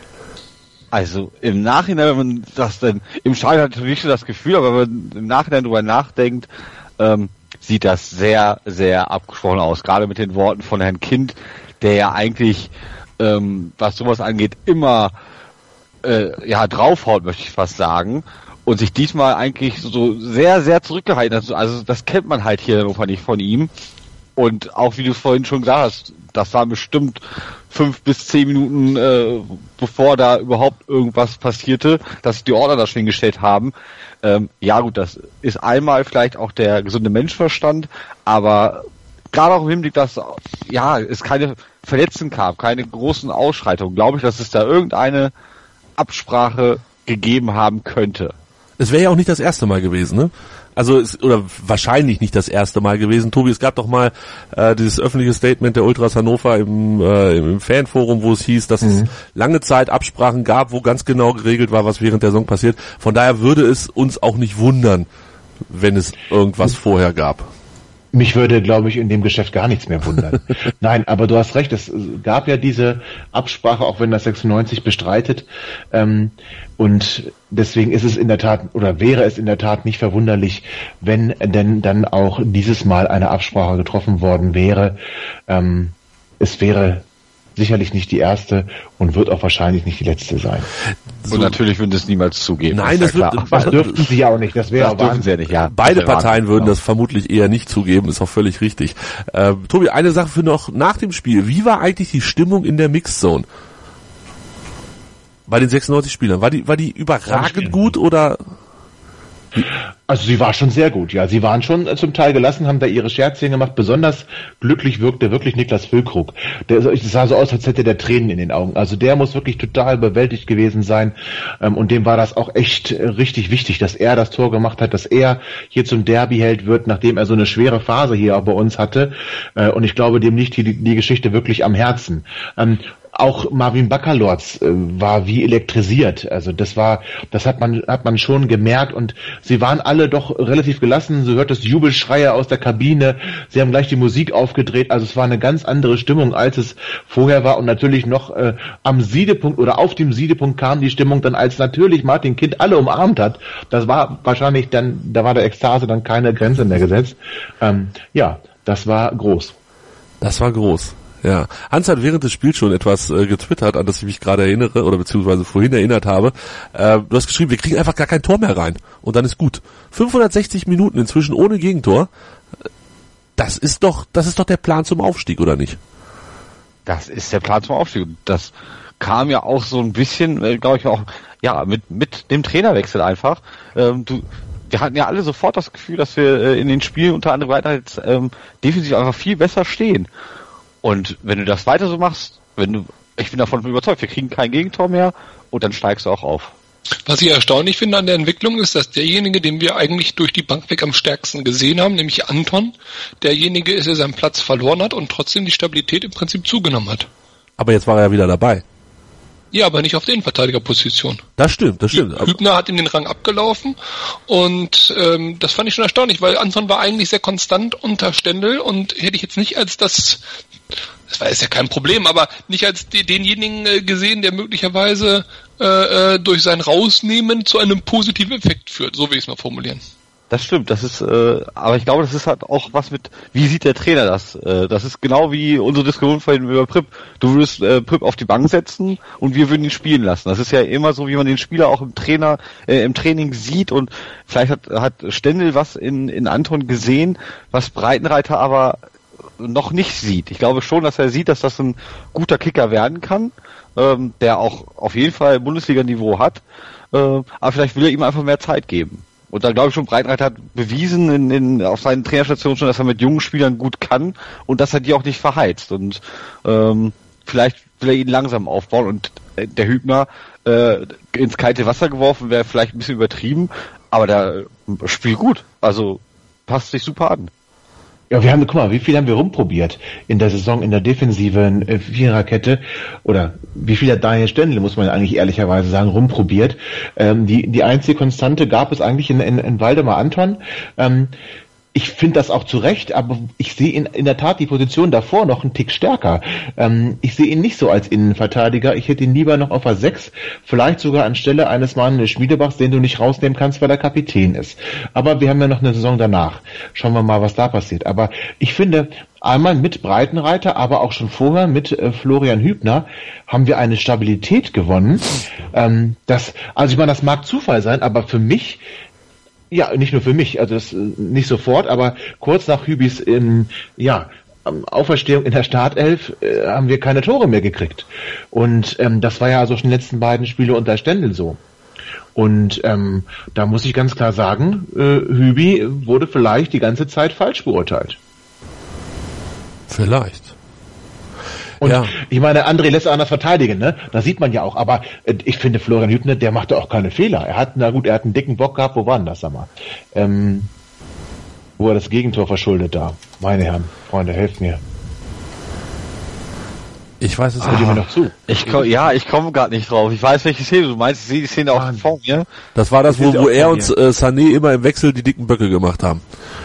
Speaker 4: Also im Nachhinein, wenn man das denn, im Stadion hat natürlich das Gefühl, aber wenn man im Nachhinein drüber nachdenkt, sieht das sehr, sehr abgesprochen aus. Gerade mit den Worten von Herrn Kind, der ja eigentlich, was sowas angeht, immer draufhaut, möchte ich fast sagen. Und sich diesmal eigentlich so sehr, sehr zurückgehalten hat. Also das kennt man halt hier in Hannover nicht von ihm. Und auch wie du vorhin schon gesagt hast, das war bestimmt 5 bis 10 Minuten, bevor da überhaupt irgendwas passierte, dass sich die Ordner da schon hingestellt haben. Ja gut, das ist einmal vielleicht auch der gesunde Menschenverstand, aber gerade auch im Hinblick, dass es keine Verletzten gab, keine großen Ausschreitungen, glaube ich, dass es da irgendeine Absprache gegeben haben könnte.
Speaker 3: Es wäre ja auch nicht das erste Mal gewesen, ne? Also oder wahrscheinlich nicht das erste Mal gewesen. Tobi, es gab doch mal dieses öffentliche Statement der Ultras Hannover im Fanforum, wo es hieß, dass es lange Zeit Absprachen gab, wo ganz genau geregelt war, was während der Saison passiert. Von daher würde es uns auch nicht wundern, wenn es irgendwas vorher gab.
Speaker 5: Mich würde, glaube ich, in dem Geschäft gar nichts mehr wundern. Nein, aber du hast recht, es gab ja diese Absprache, auch wenn das 96 bestreitet. Und deswegen ist es in der Tat, oder wäre es in der Tat nicht verwunderlich, wenn denn dann auch dieses Mal eine Absprache getroffen worden wäre. Es wäre sicherlich nicht die erste und wird auch wahrscheinlich nicht die letzte sein.
Speaker 4: So. Und natürlich würden es niemals zugeben.
Speaker 3: Nein, das
Speaker 5: dürften sie ja auch nicht. Das dürfen sie ja nicht. Ja,
Speaker 3: beide Parteien würden das vermutlich eher nicht zugeben, ist auch völlig richtig. Tobi, eine Sache für noch nach dem Spiel. Wie war eigentlich die Stimmung in der Mixzone? Bei den 96 Spielern. War die überragend gut oder?
Speaker 5: Also sie war schon sehr gut, ja. Sie waren schon zum Teil gelassen, haben da ihre Scherzchen gemacht. Besonders glücklich wirkte wirklich Niklas Füllkrug. Es sah so aus, als hätte der Tränen in den Augen. Also der muss wirklich total überwältigt gewesen sein. Und dem war das auch echt richtig wichtig, dass er das Tor gemacht hat, dass er hier zum Derby-Held wird, nachdem er so eine schwere Phase hier auch bei uns hatte. Und ich glaube, dem liegt die Geschichte wirklich am Herzen. Auch Marvin Baccalords war wie elektrisiert. Also das hat man schon gemerkt und sie waren alle doch relativ gelassen. So hört es Jubelschreie aus der Kabine. Sie haben gleich die Musik aufgedreht. Also es war eine ganz andere Stimmung, als es vorher war und natürlich noch am Siedepunkt oder auf dem Siedepunkt kam die Stimmung dann, als natürlich Martin Kind alle umarmt hat. Das war wahrscheinlich dann, da war der Ekstase dann keine Grenze mehr gesetzt. Das war groß.
Speaker 3: Das war groß. Ja, Hans hat während des Spiels schon etwas getwittert, an das ich mich gerade erinnere, oder beziehungsweise vorhin erinnert habe. Du hast geschrieben, wir kriegen einfach gar kein Tor mehr rein. Und dann ist gut. 560 Minuten inzwischen ohne Gegentor. Das ist doch der Plan zum Aufstieg, oder nicht?
Speaker 4: Das ist der Plan zum Aufstieg. Das kam ja auch so ein bisschen, glaube ich, auch, mit dem Trainerwechsel einfach. Wir hatten ja alle sofort das Gefühl, dass wir in den Spielen unter anderem weiter jetzt defensiv einfach viel besser stehen. Und wenn du das weiter so machst, ich bin davon überzeugt, wir kriegen kein Gegentor mehr und dann steigst du auch auf.
Speaker 6: Was ich erstaunlich finde an der Entwicklung ist, dass derjenige, den wir eigentlich durch die Bank weg am stärksten gesehen haben, nämlich Anton, derjenige ist, der seinen Platz verloren hat und trotzdem die Stabilität im Prinzip zugenommen hat.
Speaker 3: Aber jetzt war er ja wieder dabei.
Speaker 6: Ja, aber nicht auf der Innenverteidigerposition.
Speaker 3: Das stimmt.
Speaker 6: Hübner hat ihm den Rang abgelaufen und das fand ich schon erstaunlich, weil Anton war eigentlich sehr konstant unter Stendel und hätte ich jetzt nicht als das war jetzt ja kein Problem, aber nicht als denjenigen gesehen, der möglicherweise durch sein Rausnehmen zu einem positiven Effekt führt, so will ich es mal formulieren.
Speaker 4: Das stimmt, das ist, aber ich glaube, das ist halt auch was mit, wie sieht der Trainer das? Das ist genau wie unsere Diskussion vorhin über Prip. Du würdest Prip auf die Bank setzen und wir würden ihn spielen lassen. Das ist ja immer so, wie man den Spieler auch im Training sieht, und vielleicht hat Stendel was in Anton gesehen, was Breitenreiter aber noch nicht sieht. Ich glaube schon, dass er sieht, dass das ein guter Kicker werden kann, der auch auf jeden Fall Bundesliga-Niveau hat, aber vielleicht will er ihm einfach mehr Zeit geben. Und da glaube ich schon, Breitenreiter hat bewiesen auf seinen Trainerstationen schon, dass er mit jungen Spielern gut kann und dass er die auch nicht verheizt. Und vielleicht will er ihn langsam aufbauen, und der Hübner ins kalte Wasser geworfen wäre vielleicht ein bisschen übertrieben, aber der spielt gut. Also passt sich super an.
Speaker 5: Ja, guck mal, wie viel haben wir rumprobiert in der Saison in der defensiven Viererkette, oder wie viel hat Daniel Stendel, muss man eigentlich ehrlicherweise sagen, rumprobiert. Die einzige Konstante gab es eigentlich in Waldemar Anton. Ich finde das auch zu Recht, aber ich sehe in der Tat die Position davor noch einen Tick stärker. Ich sehe ihn nicht so als Innenverteidiger. Ich hätte ihn lieber noch auf der 6, vielleicht sogar anstelle eines Manuel Schmiedebachs, den du nicht rausnehmen kannst, weil er Kapitän ist. Aber wir haben ja noch eine Saison danach. Schauen wir mal, was da passiert. Aber ich finde, einmal mit Breitenreiter, aber auch schon vorher mit Florian Hübner haben wir eine Stabilität gewonnen. Also ich meine, das mag Zufall sein, aber für mich, ja, nicht nur für mich, also das nicht sofort, aber kurz nach Hübis Auferstehung in der Startelf haben wir keine Tore mehr gekriegt. Und das war ja also schon die letzten beiden Spiele unter Stendel so. Und da muss ich ganz klar sagen, Hübi wurde vielleicht die ganze Zeit falsch beurteilt.
Speaker 3: Vielleicht.
Speaker 5: Und ich meine, André lässt anders verteidigen, ne? Das sieht man ja auch. Aber ich finde, Florian Hübner, der machte auch keine Fehler. Er hat einen dicken Bock gehabt. Wo war denn das, sag mal? Wo er das Gegentor verschuldet da. Meine Herren, Freunde, helft mir.
Speaker 3: Ich weiß es
Speaker 5: nicht. Mir noch zu.
Speaker 4: Ich komme gerade nicht drauf. Ich weiß, welche Szene du meinst. Ich sehe die Szene auch vor mir.
Speaker 3: Das war das, wo er und Sané immer im Wechsel die dicken Böcke gemacht haben.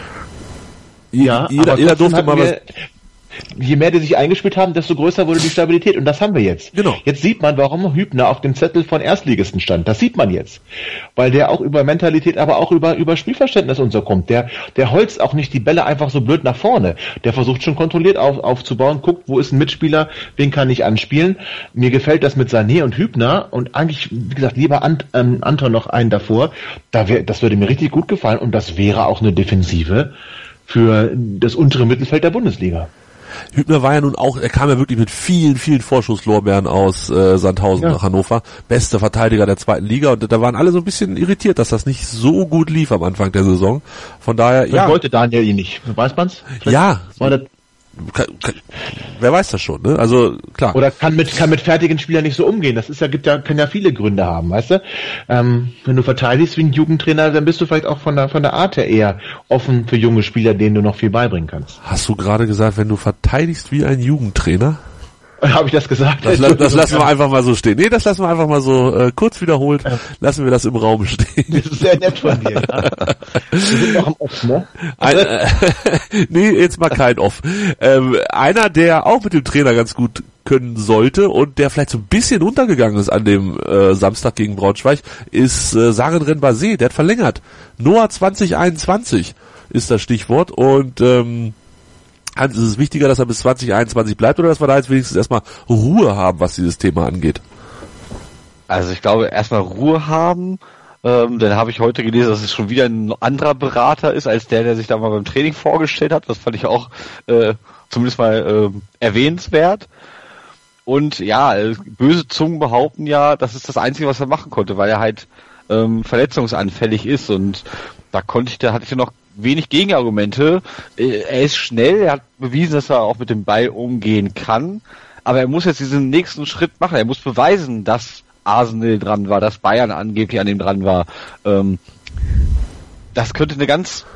Speaker 3: Jeder durfte mal was.
Speaker 5: Je mehr die sich eingespielt haben, desto größer wurde die Stabilität. Und das haben wir jetzt.
Speaker 3: Genau.
Speaker 5: Jetzt sieht man, warum Hübner auf dem Zettel von Erstligisten stand. Das sieht man jetzt. Weil der auch über Mentalität, aber auch über Spielverständnis und so kommt. Der holzt auch nicht die Bälle einfach so blöd nach vorne. Der versucht schon kontrolliert aufzubauen, guckt, wo ist ein Mitspieler, wen kann ich anspielen. Mir gefällt das mit Sané und Hübner, und eigentlich, wie gesagt, lieber Anton noch einen davor. Das würde mir richtig gut gefallen, und das wäre auch eine Defensive für das untere Mittelfeld der Bundesliga.
Speaker 3: Hübner war ja nun auch, er kam ja wirklich mit vielen, vielen Vorschusslorbeeren aus Sandhausen nach Hannover. Beste Verteidiger der zweiten Liga, und da waren alle so ein bisschen irritiert, dass das nicht so gut lief am Anfang der Saison. Von daher,
Speaker 5: Vielleicht wollte Daniel ihn nicht. Weiß man's?
Speaker 3: Ja. Wer weiß das schon, ne? Also klar.
Speaker 5: Oder kann mit fertigen Spielern nicht so umgehen. Das kann ja viele Gründe haben, weißt du? Wenn du verteidigst wie ein Jugendtrainer, dann bist du vielleicht auch von der Art her eher offen für junge Spieler, denen du noch viel beibringen kannst.
Speaker 3: Hast du gerade gesagt, wenn du verteidigst wie ein Jugendtrainer?
Speaker 5: Habe ich das gesagt?
Speaker 3: Das lassen wir einfach mal so stehen. Nee, das lassen wir einfach mal so kurz wiederholt. Lassen wir das im Raum stehen.
Speaker 5: Das ist sehr nett von dir. Ja? Wir sind noch im Off, ne?
Speaker 3: Nee, jetzt mal kein Off. Einer, der auch mit dem Trainer ganz gut können sollte und der vielleicht so ein bisschen untergegangen ist an dem Samstag gegen Braunschweig, ist Saren Renbase. Der hat verlängert. Noah 2021 ist das Stichwort, und Hans, ist es wichtiger, dass er bis 2021 bleibt, oder dass wir da jetzt wenigstens erstmal Ruhe haben, was dieses Thema angeht?
Speaker 4: Also ich glaube, erstmal Ruhe haben. Dann habe ich heute gelesen, dass es schon wieder ein anderer Berater ist, als der sich da mal beim Training vorgestellt hat. Das fand ich auch zumindest mal erwähnenswert. Und ja, böse Zungen behaupten ja, das ist das Einzige, was er machen konnte, weil er halt verletzungsanfällig ist. Und da hatte ich ja noch wenig Gegenargumente. Er ist schnell, er hat bewiesen, dass er auch mit dem Ball umgehen kann, aber er muss jetzt diesen nächsten Schritt machen. Er muss beweisen, dass Arsenal dran war, dass Bayern angeblich an dem dran war. Das könnte eine ganz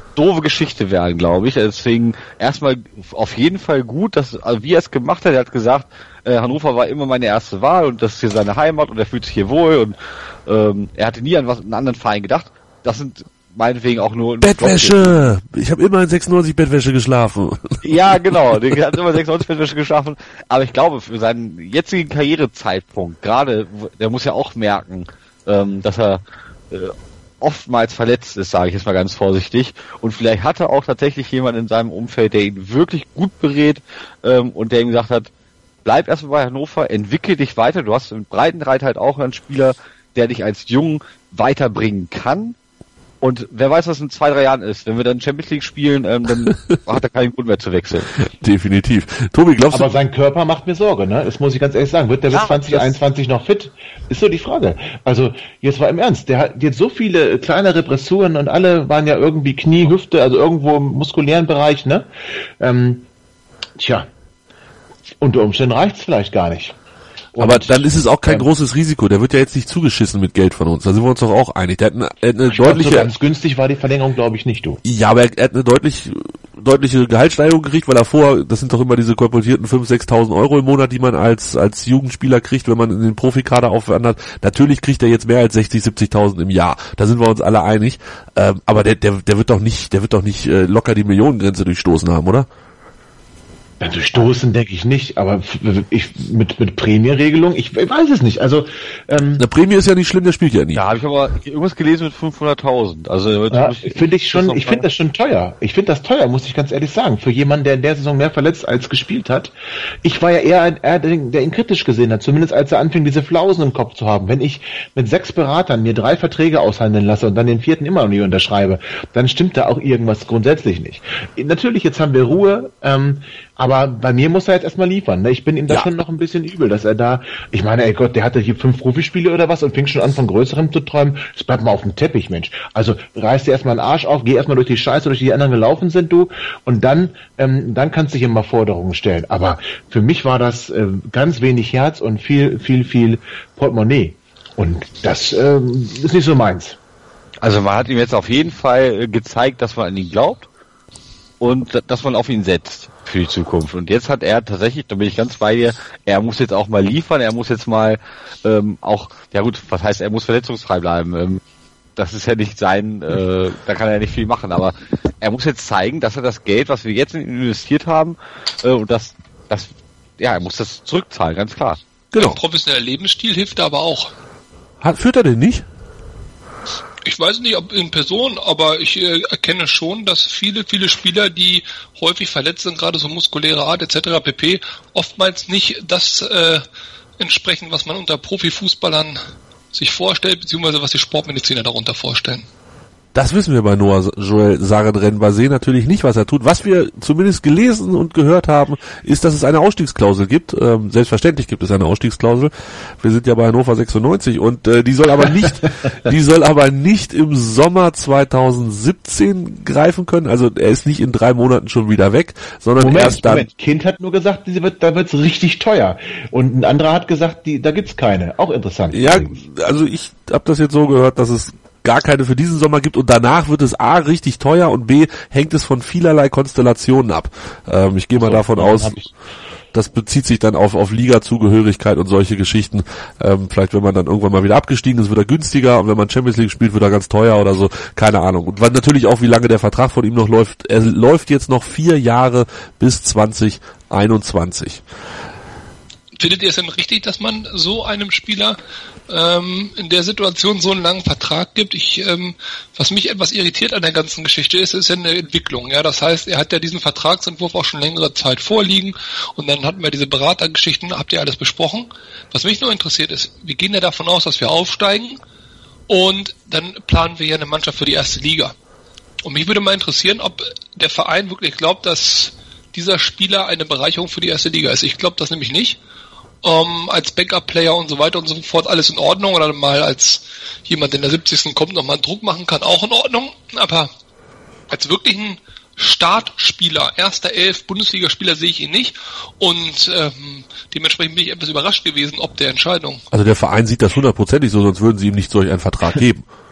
Speaker 4: doofe Geschichte werden, glaube ich. Deswegen erstmal auf jeden Fall gut, dass wie er es gemacht hat. Er hat gesagt, Hannover war immer meine erste Wahl und das ist hier seine Heimat und er fühlt sich hier wohl und er hatte nie an einen anderen Verein gedacht. Das sind meinetwegen auch nur
Speaker 3: Bettwäsche! Ich habe immer in 96 Bettwäsche geschlafen.
Speaker 4: Ja, genau. Der hat immer 96 Bettwäsche geschlafen. Aber ich glaube, für seinen jetzigen Karrierezeitpunkt, gerade, der muss ja auch merken, dass er oftmals verletzt ist, sage ich jetzt mal ganz vorsichtig. Und vielleicht hat er auch tatsächlich jemanden in seinem Umfeld, der ihn wirklich gut berät und der ihm gesagt hat, bleib erstmal bei Hannover, entwickel dich weiter. Du hast in Breitenreiter halt auch einen Spieler, der dich als Jungen weiterbringen kann. Und wer weiß, was in 2-3 Jahren ist. Wenn wir dann Champions League spielen, dann hat er keinen Grund mehr zu wechseln.
Speaker 3: Definitiv. Tobi, glaubst du...
Speaker 5: Aber sein Körper macht mir Sorge, ne? Das muss ich ganz ehrlich sagen. Wird der bis 2021 noch fit? Ist so die Frage. Also, jetzt mal im Ernst. Der hat jetzt so viele kleine Repressuren und alle waren ja irgendwie Knie, Hüfte, also irgendwo im muskulären Bereich, ne? Unter Umständen reicht's vielleicht gar nicht.
Speaker 3: Aber dann ist es auch kein großes Risiko. Der wird ja jetzt nicht zugeschissen mit Geld von uns. Da sind wir uns doch auch einig. Der hat eine deutliche...
Speaker 5: So ganz günstig war die Verlängerung, glaube ich, nicht, du.
Speaker 3: Ja, aber er hat eine deutliche Gehaltssteigerung gekriegt, weil davor, das sind doch immer diese kolportierten 5.000, 6.000 Euro im Monat, die man als Jugendspieler kriegt, wenn man in den Profikader aufwandert. Natürlich kriegt er jetzt mehr als 60.000, 70.000 im Jahr. Da sind wir uns alle einig. Aber der wird doch nicht locker die Millionengrenze durchstoßen haben, oder?
Speaker 5: Ja, durchstoßen denke ich nicht, aber mit Prämieregelung, ich weiß es nicht. Also
Speaker 3: eine Prämie ist ja nicht schlimm, der spielt ja nie.
Speaker 4: Da habe ich aber irgendwas gelesen mit 500.000. Also
Speaker 5: ja, ich finde das schon teuer. Ich finde das teuer, muss ich ganz ehrlich sagen, für jemanden, der in der Saison mehr verletzt als gespielt hat. Ich war ja eher der ihn kritisch gesehen hat, zumindest als er anfing, diese Flausen im Kopf zu haben. Wenn ich mit 6 Beratern mir 3 Verträge aushandeln lasse und dann den 4. immer noch nicht unterschreibe, dann stimmt da auch irgendwas grundsätzlich nicht. Natürlich, jetzt haben wir Ruhe, aber bei mir muss er jetzt erstmal liefern. Ne? Ich bin ihm da schon noch ein bisschen übel, dass er da, ich meine, ey Gott, der hatte hier 5 Profispiele oder was und fing schon an, von Größerem zu träumen. Das bleibt mal auf dem Teppich, Mensch. Also reiß dir erstmal den Arsch auf, geh erstmal durch die Scheiße, durch die anderen gelaufen sind, du, und dann kannst du dich immer Forderungen stellen. Aber für mich war das ganz wenig Herz und viel Portemonnaie. Und das ist nicht so meins.
Speaker 4: Also man hat ihm jetzt auf jeden Fall gezeigt, dass man an ihn glaubt und dass man auf ihn setzt für die Zukunft. Und jetzt hat er tatsächlich, da bin ich ganz bei dir, er muss jetzt auch mal liefern, er muss jetzt mal auch, ja gut, was heißt, er muss verletzungsfrei bleiben. Das ist ja nicht sein, da kann er ja nicht viel machen, aber er muss jetzt zeigen, dass er das Geld, was wir jetzt in ihn investiert haben, und er muss das zurückzahlen, ganz klar.
Speaker 6: Genau. Ein professioneller Lebensstil hilft da aber auch.
Speaker 3: Führt er den nicht?
Speaker 6: Ich weiß nicht, ob in Person, aber ich erkenne schon, dass viele Spieler, die häufig verletzt sind, gerade so muskuläre Art etc. pp., oftmals nicht das entsprechen, was man unter Profifußballern sich vorstellt, beziehungsweise was die Sportmediziner darunter vorstellen.
Speaker 3: Das wissen wir bei Noah Joel Sarenren-Basé natürlich nicht, was er tut. Was wir zumindest gelesen und gehört haben, ist, dass es eine Ausstiegsklausel gibt. Selbstverständlich gibt es eine Ausstiegsklausel. Wir sind ja bei Hannover 96 und die soll aber nicht im Sommer 2017 greifen können. Also er ist nicht in 3 Monaten schon wieder weg, sondern erst dann.
Speaker 5: Kind hat nur gesagt, da wird's richtig teuer. Und ein anderer hat gesagt, da gibt's keine. Auch interessant.
Speaker 3: Ja, also ich habe das jetzt so gehört, dass es gar keine für diesen Sommer gibt und danach wird es A richtig teuer und B hängt es von vielerlei Konstellationen ab. Ich gehe mal davon aus, das bezieht sich dann auf Liga-Zugehörigkeit und solche Geschichten. Vielleicht, wenn man dann irgendwann mal wieder abgestiegen ist, wird er günstiger und wenn man Champions League spielt, wird er ganz teuer oder so. Keine Ahnung. Und natürlich auch, wie lange der Vertrag von ihm noch läuft. Er läuft jetzt noch 4 Jahre bis 2021.
Speaker 6: Findet ihr es denn richtig, dass man so einem Spieler in der Situation so einen langen Vertrag gibt? Was mich etwas irritiert an der ganzen Geschichte ist ja eine Entwicklung. Ja, das heißt, er hat ja diesen Vertragsentwurf auch schon längere Zeit vorliegen und dann hatten wir diese Beratergeschichten, habt ihr alles besprochen. Was mich nur interessiert ist, wir gehen ja davon aus, dass wir aufsteigen und dann planen wir ja eine Mannschaft für die erste Liga. Und mich würde mal interessieren, ob der Verein wirklich glaubt, dass dieser Spieler eine Bereicherung für die erste Liga ist. Ich glaube das nämlich nicht. Als Backup-Player und so weiter und so fort alles in Ordnung oder mal als jemand, der in der 70. kommt, nochmal einen Druck machen kann, auch in Ordnung, aber als wirklichen Startspieler, erster 11 Bundesligaspieler sehe ich ihn nicht und dementsprechend bin ich etwas überrascht gewesen, ob der Entscheidung.
Speaker 3: Also der Verein sieht das 100%ig so, sonst würden sie ihm nicht solch einen Vertrag geben.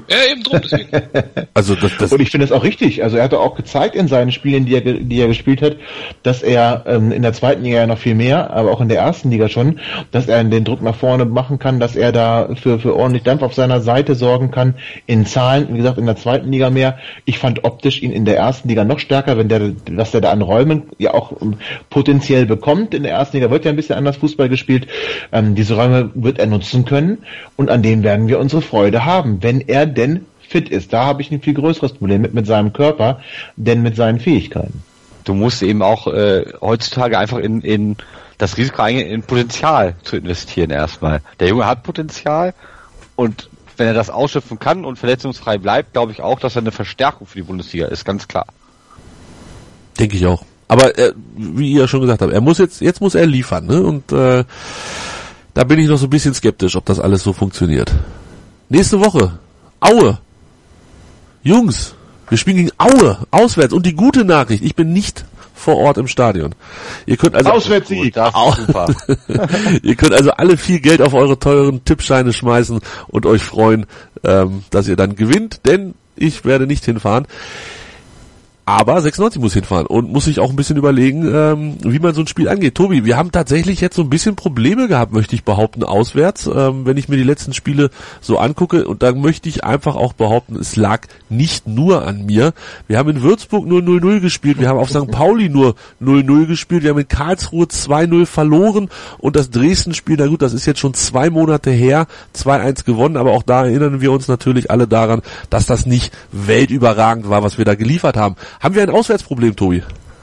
Speaker 6: Ja, eben drum, deswegen.
Speaker 3: Also das
Speaker 5: Und ich finde es auch richtig. Also er hat auch gezeigt in seinen Spielen, die er gespielt hat, dass er in der zweiten Liga ja noch viel mehr, aber auch in der ersten Liga schon, dass er den Druck nach vorne machen kann, dass er da für ordentlich Dampf auf seiner Seite sorgen kann. In Zahlen, wie gesagt, in der zweiten Liga mehr. Ich fand optisch ihn in der ersten Liga noch stärker, was der da an Räumen ja auch potenziell bekommt. In der ersten Liga wird ja ein bisschen anders Fußball gespielt. Diese Räume wird er nutzen können und an denen werden wir unsere Freude haben, wenn er denn fit ist. Da habe ich ein viel größeres Problem mit seinem Körper, denn mit seinen Fähigkeiten.
Speaker 4: Du musst eben auch heutzutage einfach in das Risiko eingehen, in Potenzial zu investieren erstmal. Der Junge hat Potenzial und wenn er das ausschöpfen kann und verletzungsfrei bleibt, glaube ich auch, dass er eine Verstärkung für die Bundesliga ist, ganz klar.
Speaker 3: denke ich auch. Aber wie ihr schon gesagt habt, jetzt muss er liefern, ne? Und da bin ich noch so ein bisschen skeptisch, ob das alles so funktioniert. Nächste Woche Aue. Jungs, wir spielen gegen Aue, auswärts. Und die gute Nachricht, ich bin nicht vor Ort im Stadion. Ihr könnt also
Speaker 5: Auswärtssieg.
Speaker 4: Super.
Speaker 3: Ihr könnt also alle viel Geld auf eure teuren Tippscheine schmeißen und euch freuen, dass ihr dann gewinnt, denn ich werde nicht hinfahren. Aber 96 muss hinfahren und muss sich auch ein bisschen überlegen, wie man so ein Spiel angeht. Tobi, wir haben tatsächlich jetzt so ein bisschen Probleme gehabt, möchte ich behaupten, auswärts, wenn ich mir die letzten Spiele so angucke. Und da möchte ich einfach auch behaupten, es lag nicht nur an mir. Wir haben in Würzburg nur 0-0 gespielt, wir haben auf St. Pauli nur 0-0 gespielt, wir haben in Karlsruhe 2-0 verloren und das Dresden-Spiel, na gut, das ist jetzt schon 2 Monate her, 2-1 gewonnen, aber auch da erinnern wir uns natürlich alle daran, dass das nicht weltüberragend war, was wir da geliefert haben. Haben wir ein Auswärtsproblem, Tobi?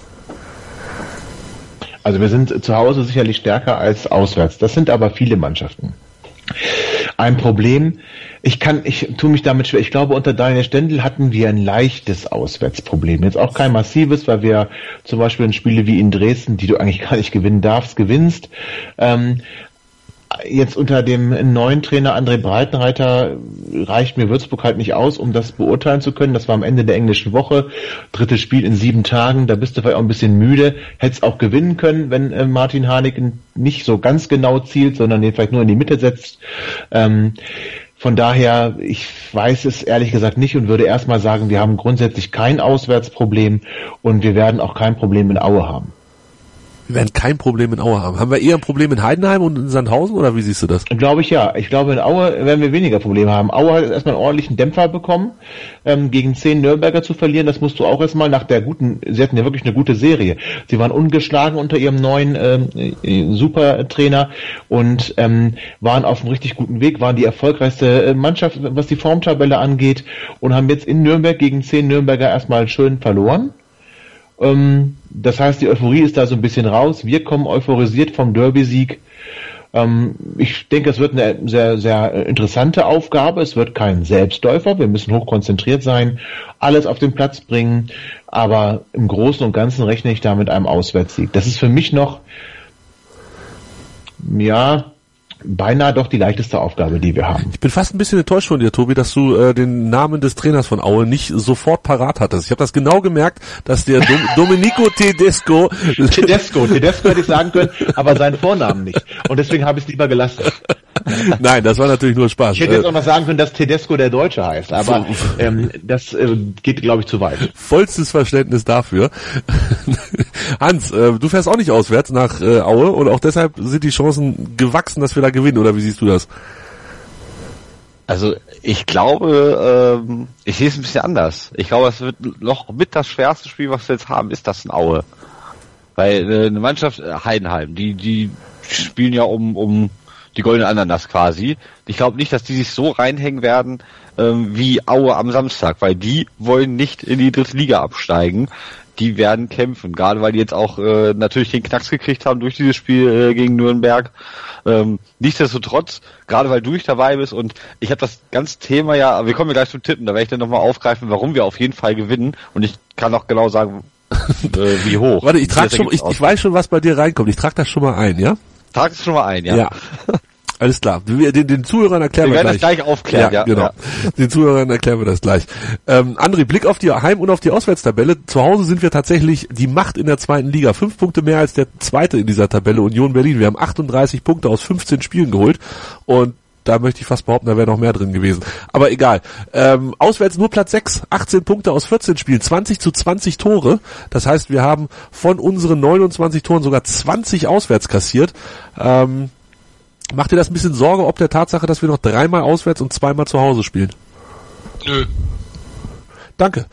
Speaker 5: Also wir sind zu Hause sicherlich stärker als auswärts. Das sind aber viele Mannschaften. Ein Problem, ich tue mich damit schwer. Ich glaube, unter Daniel Stendel hatten wir ein leichtes Auswärtsproblem. Jetzt auch kein massives, weil wir zum Beispiel in Spiele wie in Dresden, die du eigentlich gar nicht gewinnen darfst, gewinnst. Jetzt unter dem neuen Trainer André Breitenreiter reicht mir Würzburg halt nicht aus, um das beurteilen zu können. Das war am Ende der englischen Woche. 3. Spiel in 7 Tagen. Da bist du vielleicht auch ein bisschen müde. Hättest auch gewinnen können, wenn Martin Harnik nicht so ganz genau zielt, sondern den vielleicht nur in die Mitte setzt. Von daher, ich weiß es ehrlich gesagt nicht und würde erstmal sagen, wir haben grundsätzlich kein Auswärtsproblem und wir werden auch kein Problem in Aue haben.
Speaker 3: Wir werden kein Problem in Aue haben. Haben wir eher ein Problem in Heidenheim und in Sandhausen oder wie siehst du das?
Speaker 5: Glaube ich ja. Ich glaube, in Aue werden wir weniger Probleme haben. Aue hat erstmal einen ordentlichen Dämpfer bekommen, gegen 10 Nürnberger zu verlieren. Das musst du auch erstmal nach sie hatten ja wirklich eine gute Serie. Sie waren ungeschlagen unter ihrem neuen Supertrainer und waren auf einem richtig guten Weg, waren die erfolgreichste Mannschaft, was die Formtabelle angeht und haben jetzt in Nürnberg gegen 10 Nürnberger erstmal schön verloren. Das heißt, die Euphorie ist da so ein bisschen raus. Wir kommen euphorisiert vom Derby-Sieg. Ich denke, es wird eine sehr, sehr interessante Aufgabe. Es wird kein Selbstläufer. Wir müssen hochkonzentriert sein, alles auf den Platz bringen. Aber im Großen und Ganzen rechne ich da mit einem Auswärtssieg. Das ist für mich noch, beinahe doch die leichteste Aufgabe, die wir haben.
Speaker 3: Ich bin fast ein bisschen enttäuscht von dir, Tobi, dass du den Namen des Trainers von Aue nicht sofort parat hattest. Ich habe das genau gemerkt, dass der Domenico Tedesco
Speaker 5: hätte ich sagen können, aber seinen Vornamen nicht. Und deswegen habe ich es lieber gelassen.
Speaker 3: Nein, das war natürlich nur Spaß.
Speaker 5: Ich hätte jetzt auch noch sagen können, dass Tedesco der Deutsche heißt, aber das geht, glaube ich, zu weit.
Speaker 3: Vollstes Verständnis dafür. Hans, du fährst auch nicht auswärts nach Aue und auch deshalb sind die Chancen gewachsen, dass wir da gewinnen, oder wie siehst du das?
Speaker 4: Also ich glaube, ich sehe es ein bisschen anders. Ich glaube, es wird noch mit das schwerste Spiel, was wir jetzt haben, ist das in Aue. Weil eine Mannschaft, Heidenheim, die spielen ja um die goldene Ananas quasi. Ich glaube nicht, dass die sich so reinhängen werden wie Aue am Samstag, weil die wollen nicht in die 3. Liga absteigen. Die werden kämpfen, gerade weil die jetzt auch natürlich den Knacks gekriegt haben durch dieses Spiel gegen Nürnberg. Nichtsdestotrotz, gerade weil du nicht dabei bist und ich habe das ganze Thema wir kommen ja gleich zum Tippen, da werde ich dann nochmal aufgreifen, warum wir auf jeden Fall gewinnen und ich kann auch genau sagen, wie hoch.
Speaker 3: Warte, ich weiß schon, was bei dir reinkommt. Ich trage das schon mal ein, ja?
Speaker 4: Trag es schon mal ein, ja.
Speaker 3: Alles klar. Den Zuhörern erklären wir gleich.
Speaker 4: Wir werden das gleich aufklären, ja.
Speaker 3: Genau. Ja. Den Zuhörern erklären wir das gleich. André, Blick auf die Heim- und auf die Auswärtstabelle. Zu Hause sind wir tatsächlich die Macht in der 2. Liga. 5 Punkte mehr als der Zweite in dieser Tabelle, Union Berlin. Wir haben 38 Punkte aus 15 Spielen geholt. Und da möchte ich fast behaupten, da wäre noch mehr drin gewesen. Aber egal. Auswärts nur Platz 6, 18 Punkte aus 14 Spielen, 20-20 Tore. Das heißt, wir haben von unseren 29 Toren sogar 20 auswärts kassiert. Macht dir das ein bisschen Sorge, ob der Tatsache, dass wir noch 3-mal auswärts und 2-mal zu Hause spielen?
Speaker 6: Nö.
Speaker 3: Danke.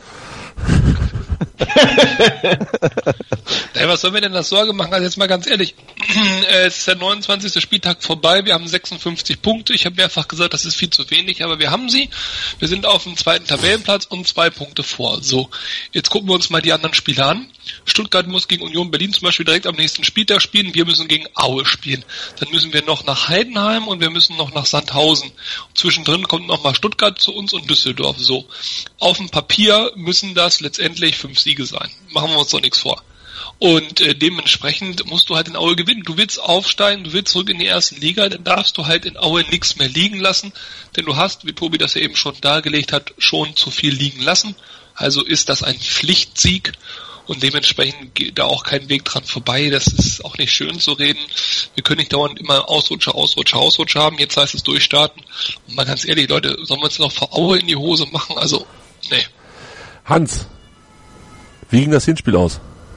Speaker 6: Hey, was sollen wir denn das Sorge machen? Also jetzt mal ganz ehrlich, es ist der 29. Spieltag vorbei, wir haben 56 Punkte, ich habe mehrfach gesagt, das ist viel zu wenig, aber wir haben sie. Wir sind auf dem 2. Tabellenplatz und 2 Punkte vor. So, jetzt gucken wir uns mal die anderen Spiele an. Stuttgart muss gegen Union Berlin zum Beispiel direkt am nächsten Spieltag spielen, wir müssen gegen Aue spielen. Dann müssen wir noch nach Heidenheim und wir müssen noch nach Sandhausen. Und zwischendrin kommt noch mal Stuttgart zu uns und Düsseldorf. So, auf dem Papier müssen das letztendlich 5 Siege sein. Machen wir uns doch nichts vor. Und dementsprechend musst du halt in Aue gewinnen. Du willst aufsteigen, du willst zurück in die ersten Liga, dann darfst du halt in Aue nichts mehr liegen lassen, denn du hast, wie Tobi das ja eben schon dargelegt hat, schon zu viel liegen lassen. Also ist das ein Pflichtsieg und dementsprechend geht da auch kein Weg dran vorbei. Das ist auch nicht schön zu reden. Wir können nicht dauernd immer Ausrutscher haben. Jetzt heißt es durchstarten. Und mal ganz ehrlich, Leute, sollen wir uns noch vor Aue in die Hose machen? Also, nee.
Speaker 3: Hans, wie ging das Hinspiel aus?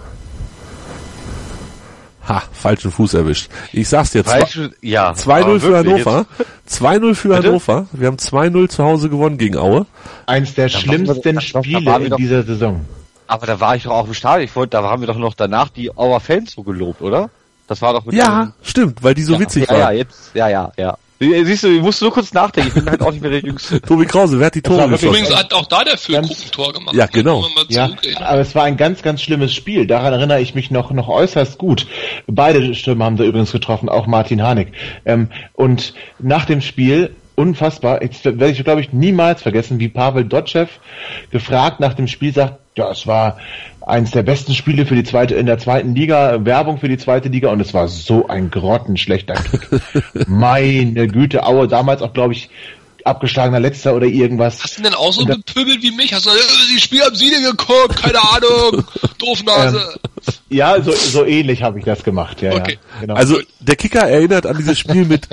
Speaker 3: Falschen Fuß erwischt. Ich sag's dir, 2-0 für Hannover. 2-0 für Hannover. Wir haben 2-0 zu Hause gewonnen gegen Aue.
Speaker 5: Eins der schlimmsten Spiele in dieser Saison.
Speaker 4: Aber da war ich doch auch im Stadion. Da haben wir doch noch danach die Auer Fans so gelobt, oder? Das war doch mit
Speaker 3: stimmt, weil die so witzig waren.
Speaker 4: Ja. Siehst du, ich musste nur kurz nachdenken, ich bin halt auch nicht mehr der Jüngste.
Speaker 3: Tobi Krause, wer hat die Tore geschossen?
Speaker 6: Übrigens hat auch da der Füllkrug-Tor gemacht.
Speaker 3: Ja, genau.
Speaker 5: Ja, aber es war ein ganz, ganz schlimmes Spiel. Daran erinnere ich mich noch äußerst gut. Beide Stürmer haben da übrigens getroffen, auch Martin Harnik. Und nach dem Spiel, unfassbar, jetzt werde ich, glaube ich, niemals vergessen, wie Pavel Dotschew gefragt nach dem Spiel sagt, ja, es war eins der besten Spiele in der zweiten Liga, Werbung für die zweite Liga, und es war so ein grottenschlechter Kick. Meine Güte, Aue damals auch, glaube ich, abgeschlagener Letzter oder irgendwas.
Speaker 6: Hast du denn auch so gepöbelt wie mich? Hast du die Spiel am Siede geguckt? Keine Ahnung. Doofnase.
Speaker 5: Ja, so ähnlich habe ich das gemacht. Ja,
Speaker 6: okay.
Speaker 5: Ja, genau.
Speaker 3: Also der Kicker erinnert an dieses Spiel mit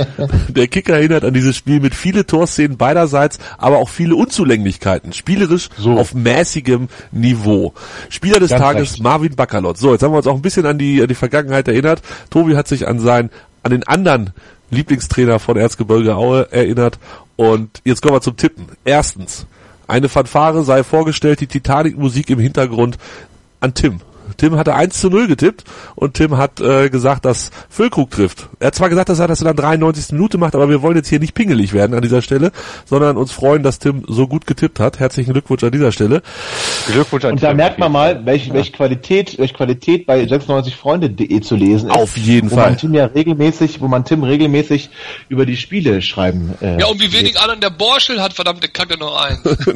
Speaker 3: viele Torszenen beiderseits, aber auch viele Unzulänglichkeiten. Spielerisch auf mäßigem Niveau. Spieler des Tages Marvin Bakalot. So, jetzt haben wir uns auch ein bisschen an die Vergangenheit erinnert. Tobi hat sich an den anderen Lieblingstrainer von Erzgebirge Aue erinnert. Und jetzt kommen wir zum Tippen. Erstens, eine Fanfare sei vorgestellt, die Titanic-Musik im Hintergrund an Tim. Tim hatte 1-0 getippt und Tim hat gesagt, dass Füllkrug trifft. Er hat zwar gesagt, dass er das in der 93. Minute macht, aber wir wollen jetzt hier nicht pingelig werden an dieser Stelle, sondern uns freuen, dass Tim so gut getippt hat. Herzlichen Glückwunsch an dieser Stelle.
Speaker 5: Glückwunsch an und da merkt man mal, welche Qualität bei 96freunde.de zu lesen ist.
Speaker 3: Auf jeden Fall.
Speaker 5: Wo man Tim regelmäßig über die Spiele schreiben.
Speaker 6: Ja, und wie wenig Ahnung der Borschel hat, verdammte Kacke noch eins.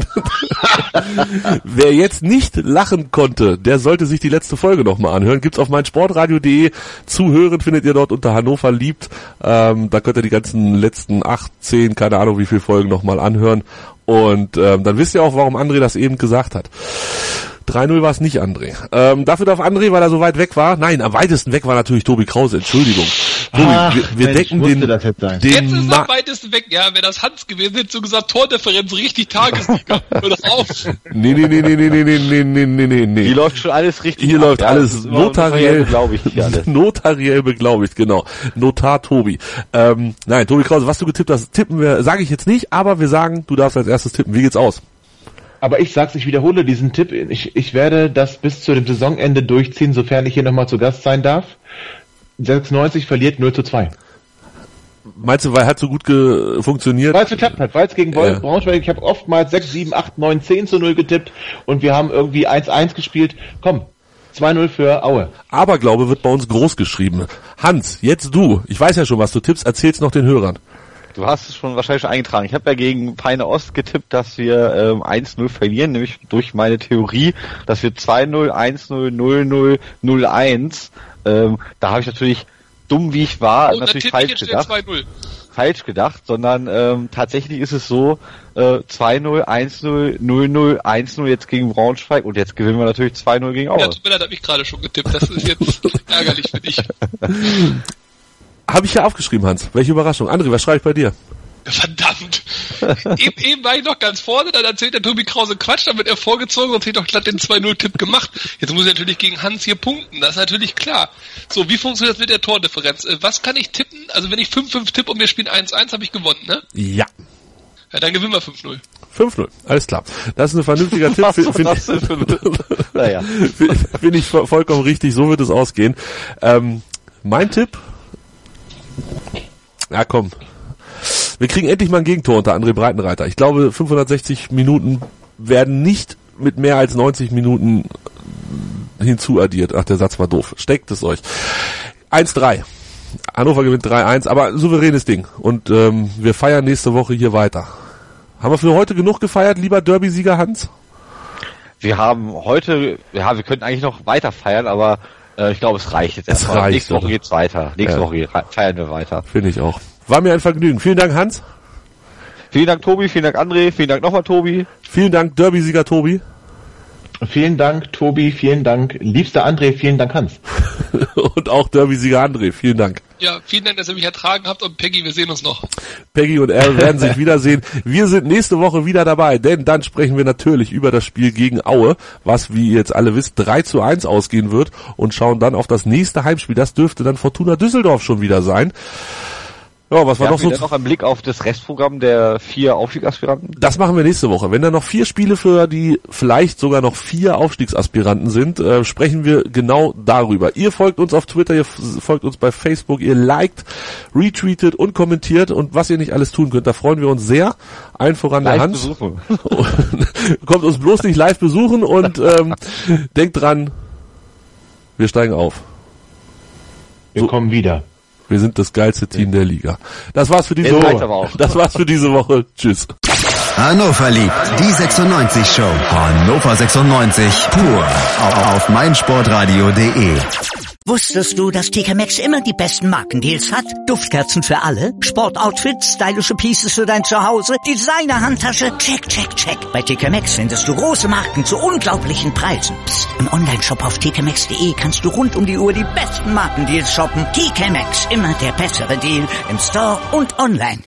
Speaker 3: Wer jetzt nicht lachen konnte, der sollte sich die letzte Folge nochmal anhören. Gibt's auf meinsportradio.de. Zu hören findet ihr dort unter Hannover liebt. Da könnt ihr die ganzen letzten 8, 10, keine Ahnung wie viele Folgen nochmal anhören. Und dann wisst ihr auch, warum André das eben gesagt hat. 3-0 war es nicht André. Dafür darf André, weil er so weit weg war. Nein, am weitesten weg war natürlich Tobi Krause. Entschuldigung. Tobi, wir decken den
Speaker 6: jetzt ist er am weitesten weg. Ja, wäre das Hans gewesen, hättest du gesagt, Tordifferenz richtig Tagesliga. Hör doch auf.
Speaker 3: Nee.
Speaker 4: Hier läuft schon alles richtig.
Speaker 3: Hier läuft alles notariell beglaubigt, genau. Notar Tobi. Nein, Tobi Krause, was du getippt hast, sage ich jetzt nicht, aber wir sagen, du darfst als erstes tippen. Wie geht's aus?
Speaker 5: Aber ich wiederhole diesen Tipp. Ich werde das bis zu dem Saisonende durchziehen, sofern ich hier nochmal zu Gast sein darf. 96 verliert 0-2.
Speaker 3: Meinst du, weil hat so gut funktioniert?
Speaker 5: Weil es geklappt hat, weil es gegen Braunschweig, ich habe oftmals 6, 7, 8, 9, 10-0 getippt und wir haben irgendwie 1-1 gespielt. Komm, 2-0 für Aue.
Speaker 3: Aberglaube wird bei uns groß geschrieben. Hans, jetzt du. Ich weiß ja schon, was du tippst, erzähl's noch den Hörern.
Speaker 4: Du hast es wahrscheinlich schon eingetragen. Ich habe ja gegen Peine Ost getippt, dass wir 1-0 verlieren, nämlich durch meine Theorie, dass wir 2-0, 1-0, 0-0, 0-1. Da habe ich natürlich, dumm wie ich war, natürlich falsch gedacht, sondern tatsächlich ist es so, 2-0, 1-0, 0-0, 1-0 jetzt gegen Braunschweig und jetzt gewinnen wir natürlich 2-0 gegen Aue.
Speaker 6: Ja, tut mir leid, habe ich gerade schon getippt. Das ist jetzt ärgerlich für dich.
Speaker 3: Habe ich ja aufgeschrieben, Hans. Welche Überraschung. André, was schreibe ich bei dir?
Speaker 6: Verdammt. Eben war ich noch ganz vorne, dann erzählt der Tobi Krause Quatsch, dann wird er vorgezogen und hätte doch glatt den 2-0-Tipp gemacht. Jetzt muss ich natürlich gegen Hans hier punkten, das ist natürlich klar. So, wie funktioniert das mit der Tordifferenz? Was kann ich tippen? Also wenn ich 5-5 tippe und wir spielen 1-1, habe ich gewonnen, ne?
Speaker 3: Ja.
Speaker 6: Ja, dann gewinnen wir 5-0.
Speaker 3: 5-0, alles klar. Das ist ein vernünftiger Tipp.
Speaker 4: Naja.
Speaker 3: Finde ich vollkommen richtig, so wird es ausgehen. Mein Tipp? Ja, komm. Wir kriegen endlich mal ein Gegentor unter André Breitenreiter. Ich glaube, 560 Minuten werden nicht mit mehr als 90 Minuten hinzuaddiert. Ach, der Satz war doof. Steckt es euch. 1-3. Hannover gewinnt 3-1, aber souveränes Ding. Und wir feiern nächste Woche hier weiter. Haben wir für heute genug gefeiert, lieber Derby-Sieger Hans?
Speaker 4: Wir haben heute, wir könnten eigentlich noch weiter feiern, aber ich glaube, es reicht jetzt erstmal. Nächste Woche geht's weiter. Nächste Woche feiern wir weiter.
Speaker 3: Finde ich auch. War mir ein Vergnügen. Vielen Dank, Hans.
Speaker 4: Vielen Dank, Tobi. Vielen Dank, André. Vielen Dank nochmal, Tobi.
Speaker 3: Vielen Dank, Derby-Sieger Tobi.
Speaker 5: Vielen Dank, Tobi. Vielen Dank, liebster André. Vielen Dank, Hans.
Speaker 3: Und auch Derby-Sieger André. Vielen Dank.
Speaker 6: Ja, vielen Dank, dass ihr mich ertragen habt und Peggy, wir sehen uns noch.
Speaker 3: Peggy und er werden sich wiedersehen. Wir sind nächste Woche wieder dabei, denn dann sprechen wir natürlich über das Spiel gegen Aue, was, wie ihr jetzt alle wisst, 3-1 ausgehen wird und schauen dann auf das nächste Heimspiel. Das dürfte dann Fortuna Düsseldorf schon wieder sein. Ja, was war noch so?
Speaker 4: Noch einen Blick auf das Restprogramm der 4 Aufstiegsaspiranten?
Speaker 3: Das machen wir nächste Woche. Wenn da noch 4 Spiele für die vielleicht sogar noch 4 Aufstiegsaspiranten sind, sprechen wir genau darüber. Ihr folgt uns auf Twitter, ihr folgt uns bei Facebook, ihr liked, retweetet und kommentiert und was ihr nicht alles tun könnt, da freuen wir uns sehr. Allen voran der Hans. Kommt uns bloß nicht live besuchen und denkt dran, wir steigen auf.
Speaker 5: Wir kommen wieder.
Speaker 3: Wir sind das geilste Team der Liga. Das war's für diese Woche. Das war's für diese Woche. Tschüss.
Speaker 2: Hannover liebt die 96 Show. Hannover 96 pur auf meinsportradio.de.
Speaker 1: Wusstest du, dass TK Maxx immer die besten Markendeals hat? Duftkerzen für alle, Sportoutfits, stylische Pieces für dein Zuhause, Designer-Handtasche, check, check, check. Bei TK Maxx findest du große Marken zu unglaublichen Preisen. Psst. Im Onlineshop auf tkmaxx.de kannst du rund um die Uhr die besten Markendeals shoppen. TK Maxx, immer der bessere Deal im Store und online.